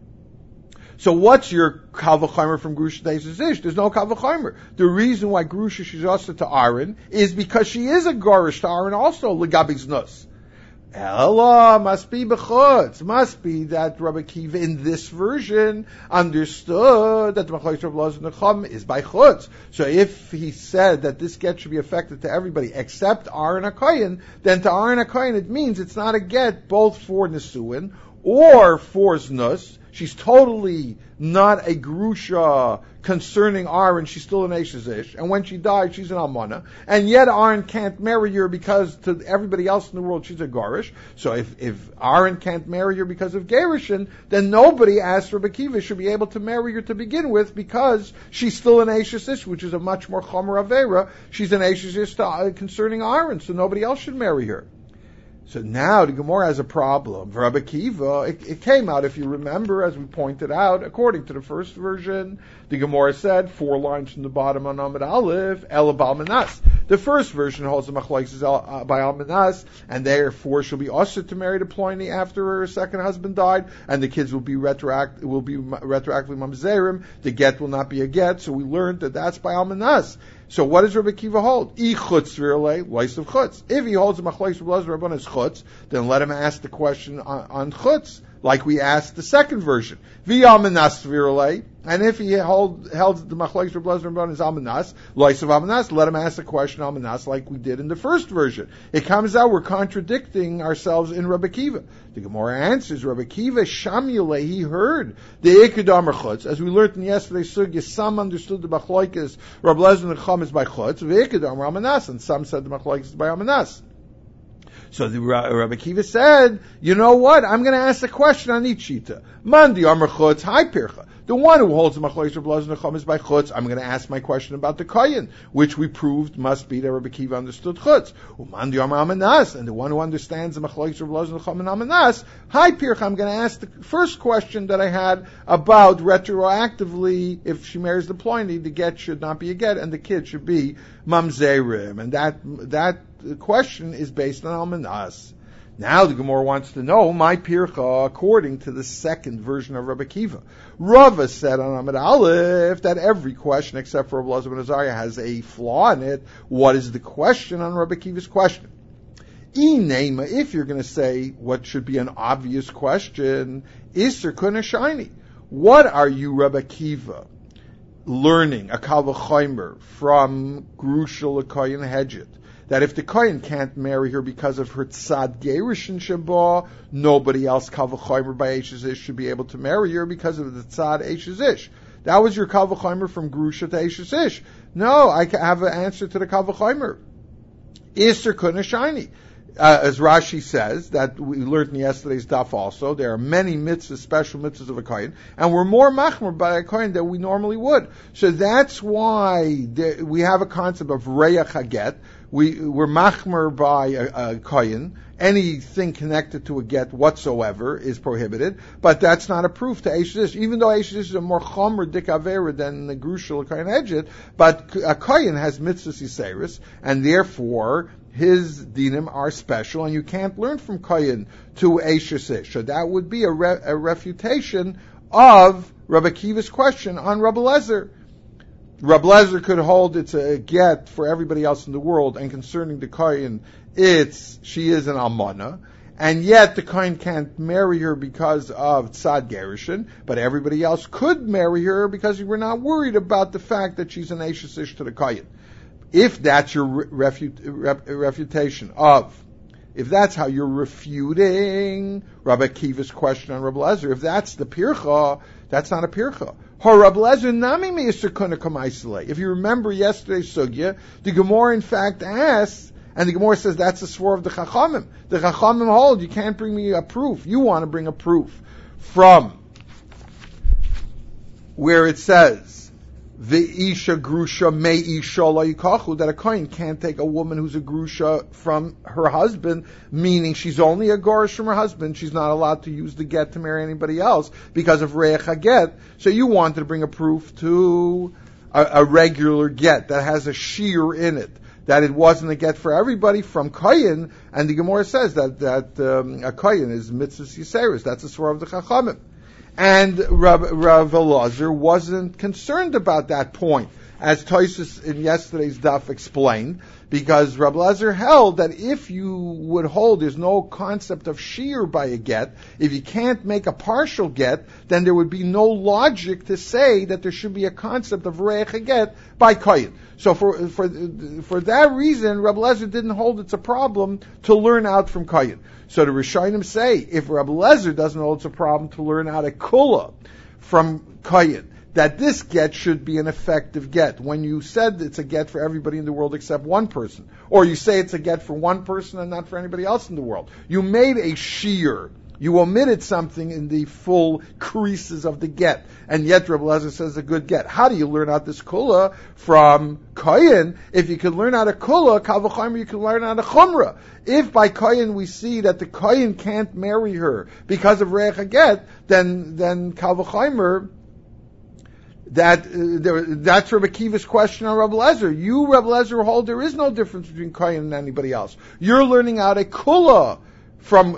S1: So what's your kal v'chomer from Grusha to Eishes Ish? There's no kal v'chomer. The reason why Grusha she's also to Aaron is because she is a gorish to Aaron also, Legabi Znus. Ella must be b'chutz. Must be that Rabbi Akiva in this version understood that the machlokes of Rabbi Lezer and Chum is by chutz. So if he said that this get should be affected to everybody except Aaron HaKoyen, then to Aaron HaKoyen it means it's not a get both for Nesuin or for Znus. She's totally not a grusha concerning Aaron. She's still an Eishes Ish. And when she died, she's an Almana. And yet Aaron can't marry her because to everybody else in the world, she's a Garish. So if Aaron can't marry her because of Gerishin, then nobody, as Rabbi Akiva, should be able to marry her to begin with because she's still an Eishes Ish, which is a much more Chomer Avera. She's an Eishes Ish concerning Aaron, so nobody else should marry her. So now the Gemara has a problem. For Rabbi Akiva, it came out, if you remember, as we pointed out, according to the first version, the Gemara said, 4 lines from the bottom on Amud Aleph, El Balmanas. The first version holds the machlokes is by Almanas, and therefore she'll be usher to marry to Pliny after her second husband died, and the kids will be retroactively mamzerim. The get will not be a get, so we learned that that's by Almanas. So what does Rabbi Akiva hold? If he holds the machlokes of Rabbi Lezer as chutz, then let him ask the question on chutz, like we asked the second version. And if he held the machlokes of Rabbi Lezer as almanas, lois of almanas, let him ask the question almanas, like we did in the first version. It comes out we're contradicting ourselves in Rabbi Akiva. The Gemara answers, Rabbi Akiva Shamule, he heard the ikadam chutz, as we learned in yesterday's sugya. Some understood the machlokes Rabbi Lezer and Chum is by chutz, v'ikadam almanas, and some said the machlokes is by almanas. So the Rabbi Akiva said, you know what? I'm going to ask a question on each shita. Mandi Amar Chutz, Hi Pircha. The one who holds the machlokes Rabbi Lezer and Chum is by chutz. I'm going to ask my question about the kohen, which we proved must be that Rabbi Akiva understood chutz. Mandi Amar Amanas, and the one who understands the machlokes Rabbi Lezer and Chum and Amanas, Hi Pircha. I'm going to ask the first question that I had about retroactively, if she marries the Pliny, the get should not be a get, and the kid should be mamzerim, and that question is based on Almanas. Now the Gemara wants to know, my pircha, according to the second version of Rabbi Akiva. Rava said on Amud Aleph that every question except for Rabbi Lezer ben Azariah has a flaw in it. What is the question on Rabbi Akiva's question? Inema, if you're going to say what should be an obvious question, Isser Kuna Shiny. What are you, Rabbi Akiva, learning a kal v'chomer from Grusha l'koyin hedget? That if the kohen can't marry her because of her tzad gerishin sheba, nobody else kal v'chomer by Eishes Ish should be able to marry her because of the tzad Eishes Ish. That was your kal v'chomer from Grusha to Eishes Ish. No, I have an answer to the kal v'chomer. Isser kuna shiny. As Rashi says, that we learned in yesterday's daf also, there are many mitzvahs, special mitzvahs of a kohen, and we're more machmer by a kohen than we normally would. So that's why we have a concept of reyach haget, we're machmer by a kohen. Anything connected to a get whatsoever is prohibited, but that's not a proof to Eish Ish. Even though Eish Ish is a more chomer dik avera than the grushal kohen edget, but a kohen has mitzvahs yiseris, and therefore his dinim are special, and you can't learn from kohen to Eish Ish. So that would be a refutation of Rabbi Akiva's question on Rabbi Lezer. Rabbi Lezer could hold it's a get for everybody else in the world, and concerning the kohen, she is an almana, and yet the kohen can't marry her because of tzad gerushin, but everybody else could marry her because we're not worried about the fact that she's an eishes ish to the kohen. If that's your refutation of, if that's how you're refuting Rabbi Akiva's question on Rabbi Lezer, if that's the pircha, that's not a pircha. If you remember yesterday's sugya, the Gemara in fact asks, and the Gemara says that's the swore of the Chachamim. The Chachamim hold, you can't bring me a proof. You want to bring a proof from where it says, Ve'isha grusha me'isha la yikachu, that a kohen can't take a woman who's a grusha from her husband, meaning she's only a gorish from her husband. She's not allowed to use the get to marry anybody else because of reich haget. So you wanted to bring a proof to a regular get that has a shear in it, that it wasn't a get for everybody from kohen, and the Gemara says that a kohen is mitzvah yiseris. That's a swore of the Chachamim. And Rav Elazar wasn't concerned about that point, as Tosfos in yesterday's daf explained, because Rav Elazar held that if you would hold there's no concept of shear by a get, if you can't make a partial get, then there would be no logic to say that there should be a concept of reich a get by kohen. So for that reason, Rav Elazar didn't hold it's a problem to learn out from kohen. So the Rishonim say, if Rabbi Lezer doesn't hold it's a problem to learn out a kula from kohen, that this get should be an effective get. When you said it's a get for everybody in the world except one person, or you say it's a get for one person and not for anybody else in the world, you made a shear. You omitted something in the full creases of the get, and yet Rabbi Lezer says a good get. How do you learn out this kula from kohen? If you could learn out a kula, kal v'chomer, you could learn out a chumrah. If by kohen we see that the kohen can't marry her because of reich haget, then kal v'chomer, that's Rabbi Akiva's question on Rabbi Lezer. You, Rabbi Lezer, hold there is no difference between kohen and anybody else. You're learning out a kula from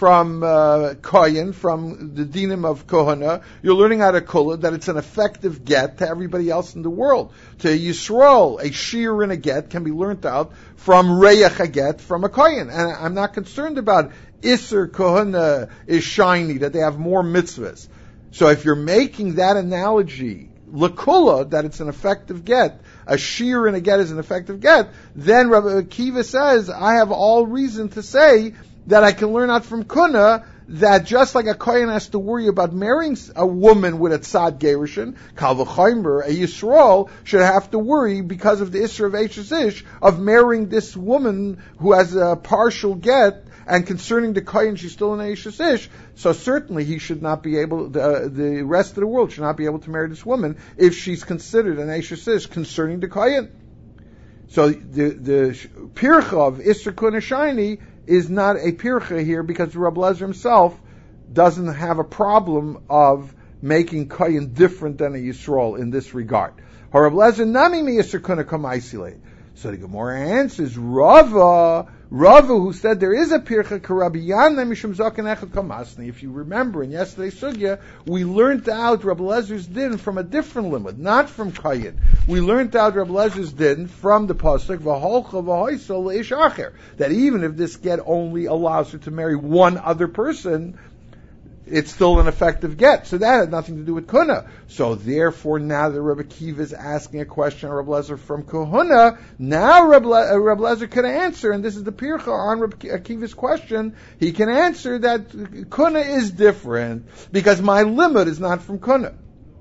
S1: kohen, from the dinim of kohana. You're learning out of kula that it's an effective get to everybody else in the world. To Yisrael, a shear in a get can be learned out from reich a get from a kohen. And I'm not concerned about Isser kohana is shiny, that they have more mitzvahs. So if you're making that analogy, l'kula, that it's an effective get, a shear in a get is an effective get, then Rabbi Akiva says, I have all reason to say that I can learn out from Kuna that just like a kohen has to worry about marrying a woman with a tzad gerushin, kal v'chomer, a Yisrael should have to worry because of the Isra of Eishes Ish of marrying this woman who has a partial get, and concerning the kohen, she's still an Eishes Ish, so certainly he should not be able, the rest of the world should not be able to marry this woman if she's considered an Eishes Ish concerning the kohen. So the pircha of Isra Kuna Shiny is not a pircha here because Rabbi Lezer himself doesn't have a problem of making kohen different than a Yisrael in this regard. Rabbi Lezer nami mi Isra Kuna kamaisile. So the Gemara answers, Rava, who said there is a pircha k'Rabbi Yana mishum zaken echad kamasni. If you remember in yesterday's sugya, we learned out Rabbi Lezer's din from a different limit, not from kohen. We learned out Rabbi Lezer's din from the pasuk v'holcha v'hoisol leish acher, that even if this get only allows her to marry one other person, it's still an effective get. So that had nothing to do with Kuna. So therefore, now that Rabbi Akiva is asking a question on Rabbi Lezer from Kohuna, now Rabbi Lezer can answer, and this is the pircha on Rabbi Akiva's question, he can answer that Kuna is different, because my limit is not from Kuna.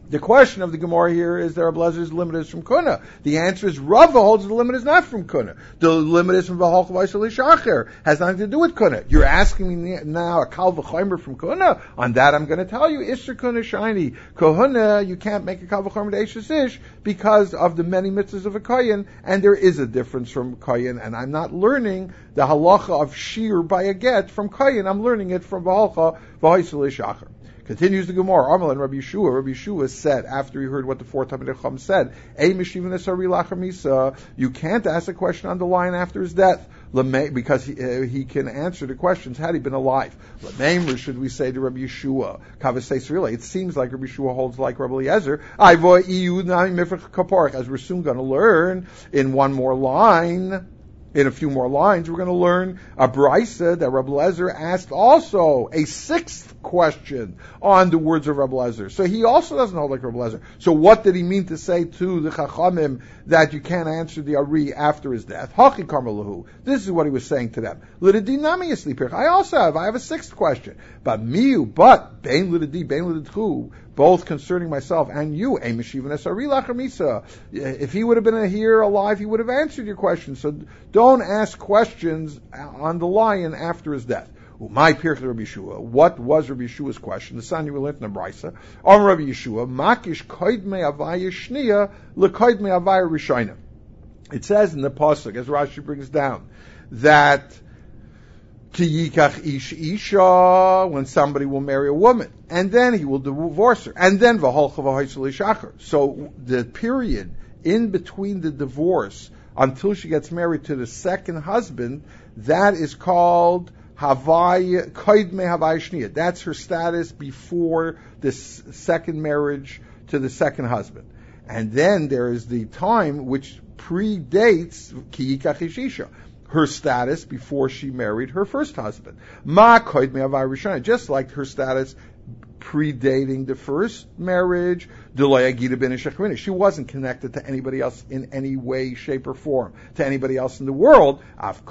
S1: The question of the Gemara here is that Rabbi Elazar's limit is from Kuna. The answer is Rava holds the limit is not from Kuna. The limit is from V'holcha v'yisel Shacher. Has nothing to do with Kuna. You're asking me now a Kal V'chomer from Kuna? On that I'm going to tell you, Isser Kuna Shiny. Kohuna, you can't make a Kal V'chomer to Eishes Ish because of the many mitzvahs of a Kohen, and there is a difference from Kohen, and I'm not learning the halacha of Shir by a get from Kohen. I'm learning it from V'holcha v'yisel Shacher. Continues the Gemara. Armel and Rabbi Yeshua said, after he heard what the four Talmidei Chacham said, you can't ask a question on the lion after his death, because he can answer the questions had he been alive. Should we say to Rabbi Yeshua? It seems like Rabbi Yeshua holds like Rabbi Eliezer. As we're soon going to learn in one more line, in a few more lines, we're going to learn a brisa that Rabbi Eliezer asked also a sixth question on the words of Rabbi Eliezer. So he also doesn't hold like Rabbi Eliezer. So what did he mean to say to the Chachamim that you can't answer the Ari after his death? Hachi karmelahu. This is what he was saying to them. L'dinami yisli. I have a sixth question. But bein l'di, bein l'dhu, both concerning myself and you. If he would have been here alive, he would have answered your question. So don't ask questions on the lion after his death. My Pirch Rabbi Yeshua. What was Rabbi Yeshua's question? The son you will learn in the Brisa. Rabbi Yeshua, Makish koidme avaya shniya lekoidme avaya rishayna. It says in the pasuk, as Rashi brings down, that ki yikach ish isha, when somebody will marry a woman, and then he will divorce her, and then v'holcha v'hoysel shacher. So the period in between the divorce until she gets married to the second husband, that is called Havai Koidme Havai Shniya. That's her status before this second marriage to the second husband. And then there is the time which predates Ki Yikach Ish Isha, her status before she married her first husband. Ma Koidme Havai Rishona, just like her status predating the first marriage, she wasn't connected to anybody else in any way, shape, or form, to anybody else in the world.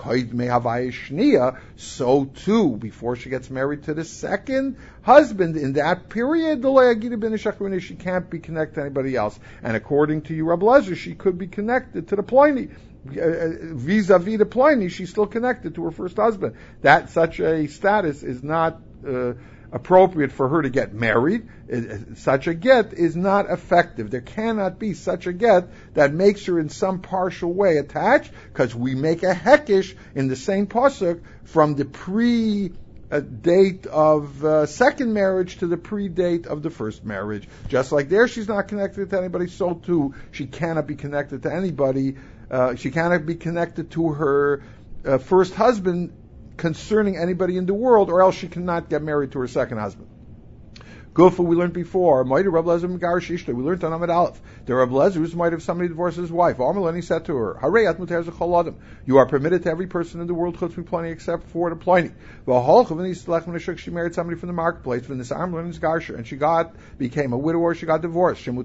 S1: So too, before she gets married to the second husband, in that period, she can't be connected to anybody else. And according to you, Rabbi Eliezer, she could be connected to the Pliny. Vis-a-vis the Pliny, she's still connected to her first husband. That such a status is not appropriate for her to get married. Such a get is not effective. There cannot be such a get that makes her in some partial way attached, because we make a hekish in the same pasuk from the pre-date of second marriage to the pre-date of the first marriage. Just like there she's not connected to anybody, so too she cannot be connected to anybody. She cannot be connected to her first husband concerning anybody in the world, or else she cannot get married to her second husband. Gufa, we learned before. We learned on Amid Aleph. The Rabbi Eliezer might have somebody divorced his wife. He said to her, you are permitted to every person in the world except for the Pliny. She married somebody from the marketplace, and she became a widow, or she got divorced. At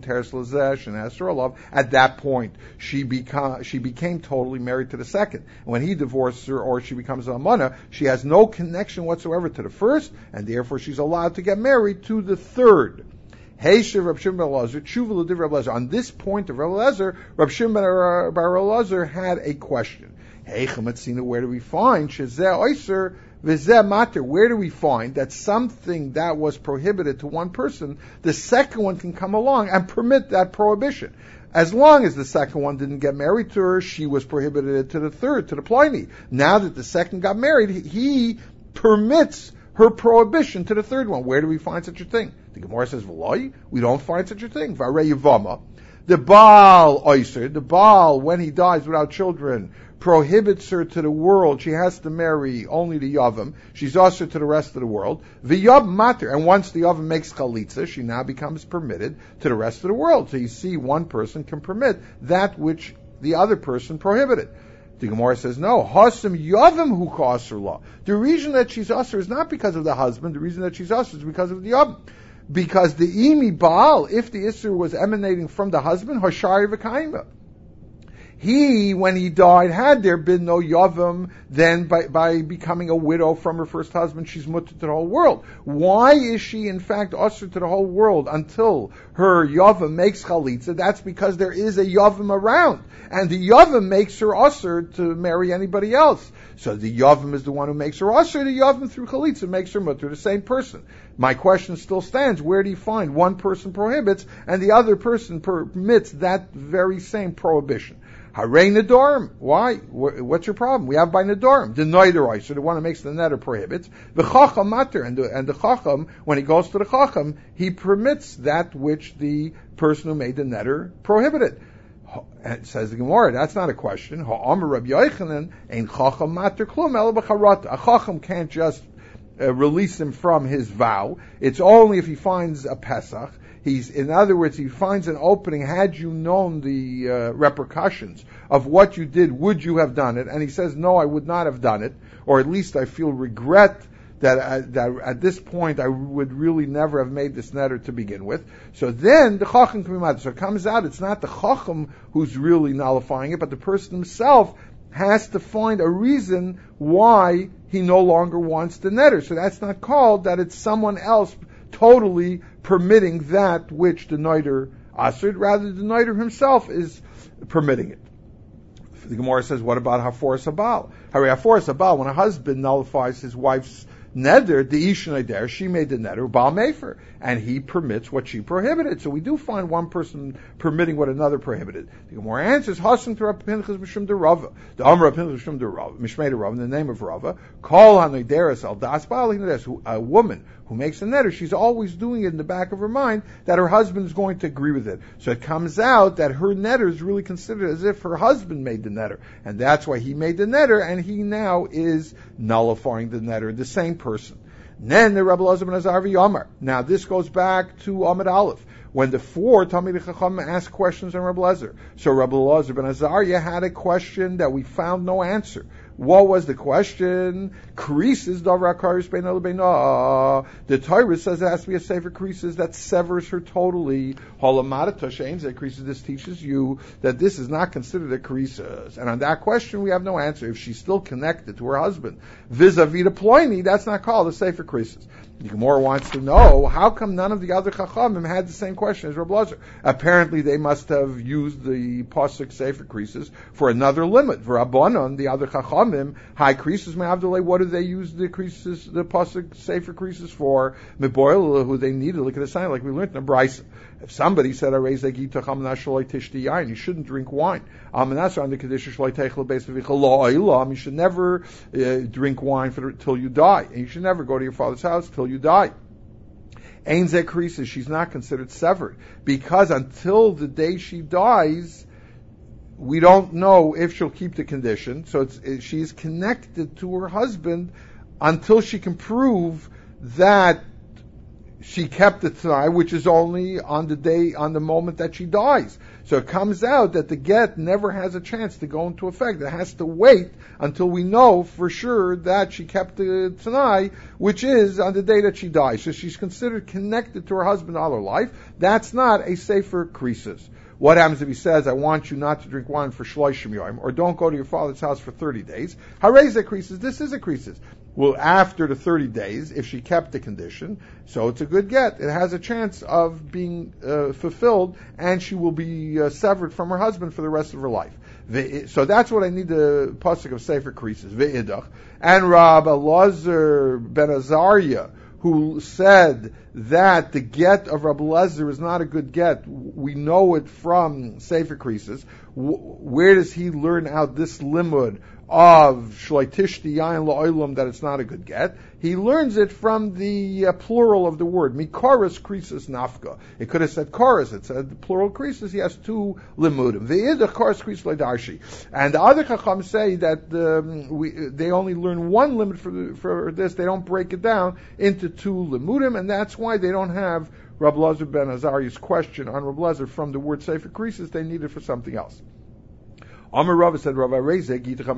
S1: that point, she became totally married to the second. When he divorced her, or she becomes a almana, she has no connection whatsoever to the first, and therefore she's allowed to get married to the third. On this point of Rabbi Eliezer, Rabbi Shimon bar Elazar had a question. Where do we find where do we find that something that was prohibited to one person, the second one can come along and permit that prohibition? As long as the second one didn't get married to her, she was prohibited to the third, to the Pliny. Now that the second got married, he permits her prohibition to the third one. Where do we find such a thing? The Gemara says, we don't find such a thing. The Baal Oyser, the Baal, when he dies without children, prohibits her to the world. She has to marry only the Yavam. She's usher to the rest of the world. The Yav Mater, and once the Yavam makes Chalitza, she now becomes permitted to the rest of the world. So you see, one person can permit that which the other person prohibited. The Gemara says, no, Hasim Yavam hu ka'asur la. The reason that she's usher is not because of the husband. The reason that she's usher is because of the Yavam. Because the Imi Baal, if the Isser was emanating from the husband, Hashari v'kaima. He, when he died, had there been no Yavam, then by becoming a widow from her first husband, she's mutter to the whole world. Why is she, in fact, usher to the whole world until her Yavam makes Chalitza? That's because there is a Yavam around. And the Yavam makes her usher to marry anybody else. So the Yavam is the one who makes her usher. The Yavam through Chalitza makes her mutter, the same person. My question still stands. Where do you find one person prohibits and the other person permits that very same prohibition? Harei Nedorim. Why? What's your problem? We have by Nedorim. The Noideroi, so the one who makes the neder prohibits. The Chacham matter, and the Chacham, when he goes to the Chacham, he permits that which the person who made the neder prohibited. It says the Gemara, that's not a question. Ha'amar Rabbi Yochanan, ein Chacham matter klum ela b'charata. A Chacham can't just release him from his vow. It's only if he finds a Pesach. In other words, he finds an opening. Had you known the repercussions of what you did, would you have done it? And he says, no, I would not have done it, or at least I feel regret that at this point I would really never have made this neder to begin with. So then the Chacham can be mad. So it comes out, it's not the Chacham who's really nullifying it, but the person himself has to find a reason why he no longer wants the neder. So that's not called that it's someone else totally permitting that which the Noider asrid, rather the Noider himself is permitting it. The Gemara says, what about Haforas Habal? Haforas Habal, when a husband nullifies his wife's neder, the Ish Neder, she made the neder, Baal Mefer, and he permits what she prohibited. So we do find one person permitting what another prohibited. The Gemara answers, Hasan to Rav Pinchas Mishum de Rava. The Amr Rav Pinchas Mishum de Rava, Mishmei de Rava, in the name of Rava, Kol HaNederes Al Das Baal HaNederes, a woman who makes a neder, she's always doing it in the back of her mind that her husband is going to agree with it. So it comes out that her neder is really considered as if her husband made the neder. And that's why he made the neder, and he now is nullifying the neder, the same person. Then the Rebbe Elazar ben Azar Yomar. Now this goes back to Amud Aleph, when the four Talmidei Chacham asked questions on Rebbe Elazar. So Rebbe Elazar ben Azariah had a question that we found no answer. What was the question? Creases davar karis beina lebeina. The Torah says it has to be a sefer creases that severs her totally. Holamata toshein that creases. This teaches you that this is not considered a creases. And on that question, we have no answer. If she's still connected to her husband, vis-a-vis the ploini, that's not called a sefer creases. The Gemara wants to know, how come none of the other Chachamim had the same question as Rebbe Elazar? Apparently they must have used the Pasuk Sefer Creases for another limit. For Rabbanon, the other Chachamim, high creases, Me'avdalei, what do they use the creases, the Pasuk Sefer Creases for? Meboil, who they needed, look at the sign, like we learned in the Brisa. If somebody said, you shouldn't drink wine. You should never drink wine till you die. And you should never go to your father's house till you die. Ein zeh krisis, she's not considered severed. Because until the day she dies, we don't know if she'll keep the condition. So she's connected to her husband until she can prove that she kept the Tanai, which is only on the moment that she dies. So it comes out that the get never has a chance to go into effect. It has to wait until we know for sure that she kept the Tanai, which is on the day that she dies. So she's considered connected to her husband all her life. That's not a sefer krisis. What happens if he says, I want you not to drink wine for shloishim yom, or don't go to your father's house for 30 days? Harei zeh krisis, this is a krisis. Well, after the 30 days, if she kept the condition, so it's a good get. It has a chance of being fulfilled, and she will be severed from her husband for the rest of her life. So that's what I need the pasuk of Sefer Krisis. Ve'idach. And Rabbi Elazar ben Azariah, who said that the get of Rabbi Elazar is not a good get. We know it from Sefer Krisis. Where does he learn out this limud of shloitishti yain la'olam that it's not a good get? He learns it from the plural of the word mikoras krisis nafka. It could have said koras. It said the plural krisis. He has two limudim. Ve'idach koras krisis le'darshi. And the other chacham say that they only learn one limit for this. They don't break it down into two limudim, and that's why they don't have Rabbi Elazar ben Azariah's question on Rabbi Elazar from the word sefer krisis. They need it for something else. Amar Rava said, Rabbi Reza,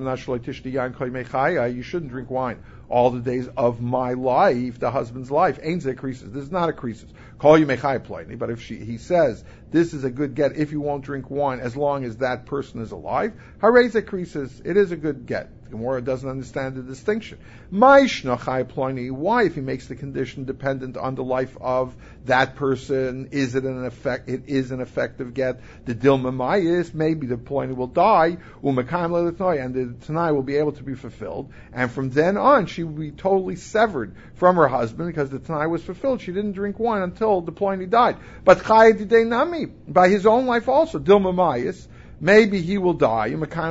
S1: you shouldn't drink wine all the days of my life, the husband's life. Ain't ze creases. This is not a creases. Call you mechai plainly. But if he says, this is a good get if you won't drink wine as long as that person is alive, hareze creases. It is a good get. The Gemara doesn't understand the distinction. Why, if he makes the condition dependent on the life of that person, is it an effect? It is an effective get. The dilma mayis, maybe the pliny will die, and the tanai will be able to be fulfilled, and from then on she will be totally severed from her husband because the tanai was fulfilled. She didn't drink wine until the pliny died. But nami, by his own life also, dilma mayis, maybe he will die,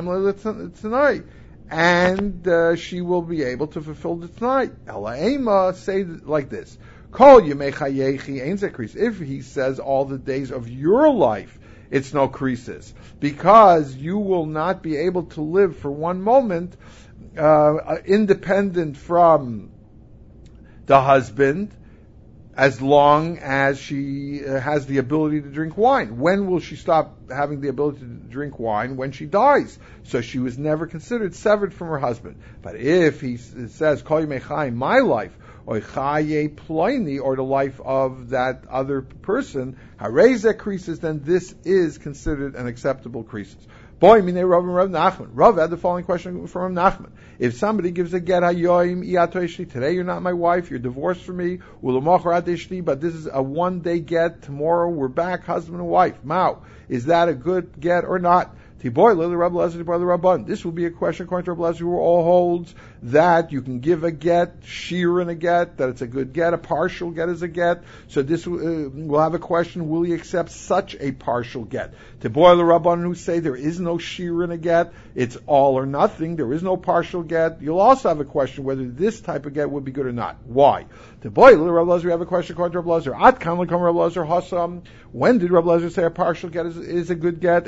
S1: and she will be able to fulfill the tonight. Ela ema, say like this: Kol yemechayechi ein ze crease. If he says all the days of your life, it's no creases, because you will not be able to live for one moment independent from the husband, as long as she has the ability to drink wine. When will she stop having the ability to drink wine? When she dies. So she was never considered severed from her husband. But if he says, Kol yimei chai, my life, or chaye ploini, or the life of that other person, hareze creases, then this is considered an acceptable creases. Boy, mine Rav and Rav Nachman. Rav had the following question from Rav Nachman. If somebody gives a get hayoim iato ishli, today you're not my wife, you're divorced from me, ulamachar ishli, but this is a one-day get, tomorrow we're back, husband and wife. Mao, is that a good get or not? This will be a question according to Rabbi Lezer, who all holds that you can give a get, shear in a get, that it's a good get, a partial get is a get. So this will have a question: will you accept such a partial get? To boil the Rabbanan who say there is no shear in a get, it's all or nothing. There is no partial get. You'll also have a question whether this type of get would be good or not. Why? To boil the Rabbi Lezer, we have a question according to Rabbi Lezer. At kan lekam Rabbi Lezer hasam. When did Rabbi Lezer say a partial get is a good get?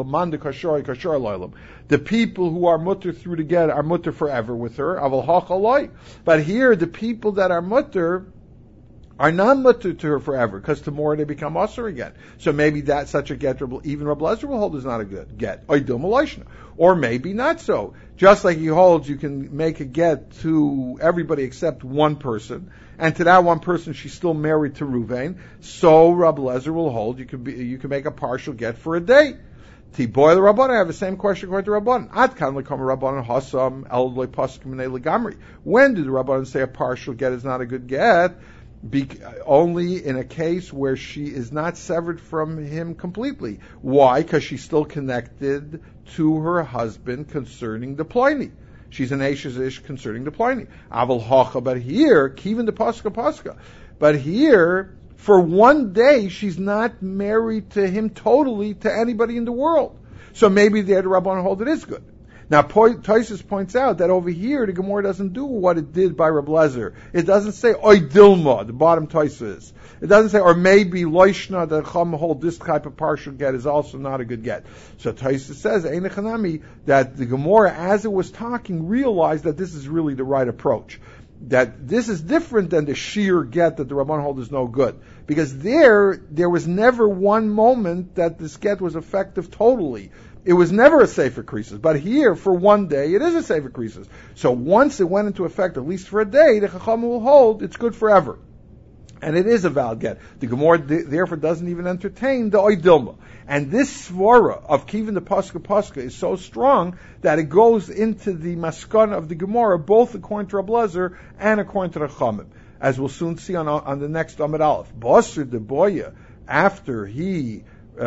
S1: The people who are mutter through the get are mutter forever with her. But here, the people that are mutter are not mutter to her forever, because tomorrow they become usher again. So maybe that such a get, even Rabbi Lezer will hold is not a good get. Or maybe not so. Just like he holds, you can make a get to everybody except one person, and to that one person she's still married to Ruvain. So Rabbi Lezer will hold you can make a partial get for a day. T-boy the Rabbanan, I have the same question according to Rabbanan. At kan lekam Rabbanan hasam el loy pasuk minei legamri. When did the Rabbanan say a partial get is not a good get? Only in a case where she is not severed from him completely. Why? Because she's still connected to her husband concerning the pliny. She's an ish concerning the pliny. Aval hacha, but here, kivin the pascha. But here, for one day, she's not married to him totally, to anybody in the world. So maybe there the Rabbanan hold it is good. Now, Tosfos points out that over here, the Gemara doesn't do what it did by Reb Lezer. It doesn't say, oy dilma, the bottom Tosfos. It doesn't say, or maybe loishna, the Chum hold this type of partial get is also not a good get. So Tosfos says, Einechanami, that the Gemara, as it was talking, realized that this is really the right approach. That this is different than the sheer get that the Rabban hold is no good. Because there was never one moment that this get was effective totally. It was never a sefer creases. But here, for one day, it is a sefer creases. So once it went into effect, at least for a day, the Chacham will hold it's good forever. And it is a valid get. The Gemara therefore doesn't even entertain the oidilma. And this svara of kivin the pascha is so strong that it goes into the maskana of the Gemara, both according to Rabbi Lezer and according to the Chachamim, as we'll soon see on the next Amud Aleph. Basr de Boya, after he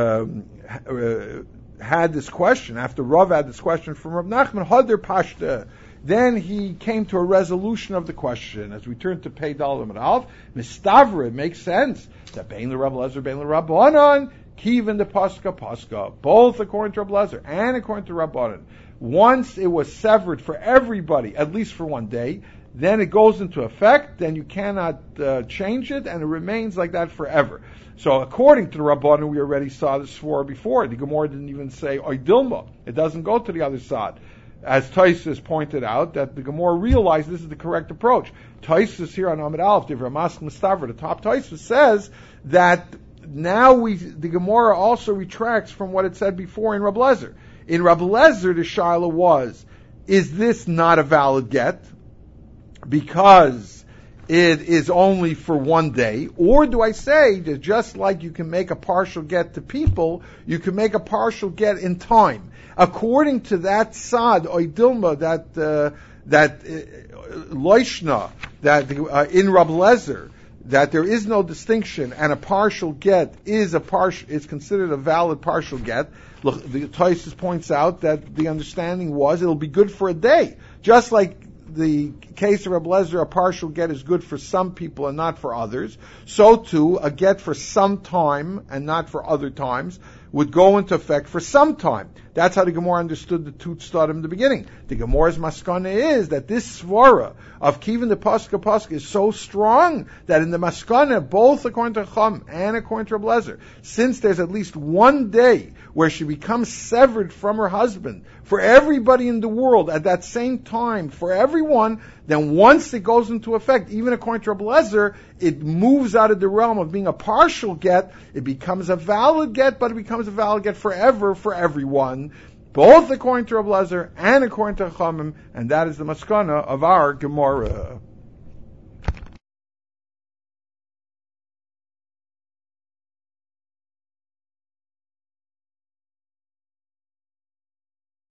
S1: had this question, after Rav had this question from Rav Nachman, Hader Pashta, then he came to a resolution of the question. As we turn to Pei Dal Amud Aleph, Mistavra, it makes sense that Bein the Rabbi Lezer, Bein the Rabbanan, Kivin the Pascha, both according to Rabbi Lezer and according to Rabbanan. Once it was severed for everybody, at least for one day, then it goes into effect, then you cannot change it, and it remains like that forever. So according to the Rabbanan, we already saw this svara before. The Gemara didn't even say oidilma. It doesn't go to the other side. As Tosfos pointed out, that the Gemara realized this is the correct approach. Tosfos here on Amud Aleph, Divrei Mask Mistavra, the top Tosfos says that now the Gemara also retracts from what it said before in Rabbi Lezer. In Rabbi Lezer, the shaila was, is this not a valid get because it is only for one day? Or do I say that just like you can make a partial get to people, you can make a partial get in time? According to that sad, or Dilma, that Loishna, that in Rabbi Lezer, that there is no distinction, and a partial get is considered a valid partial get. Look, the Tosfos points out that the understanding was it'll be good for a day, just like the case of Rabbi Lezer, a partial get is good for some people and not for others. So too, a get for some time and not for other times would go into effect for some time. That's how the Gemara understood the Tut Stadim in the beginning. The Gemara's maskana is that this svara of Kivin the Pascha is so strong that in the maskana, both according to Chum and according to Rabbi Lezer, since there's at least one day where she becomes severed from her husband for everybody in the world at that same time, for everyone, then once it goes into effect, even according to Rabbi Lezer, it moves out of the realm of being a partial get. It becomes a valid get, but it becomes a valid get forever for everyone, both according to Rabbi Lezer and according to Chachamim, and that is the maskana of our Gemara.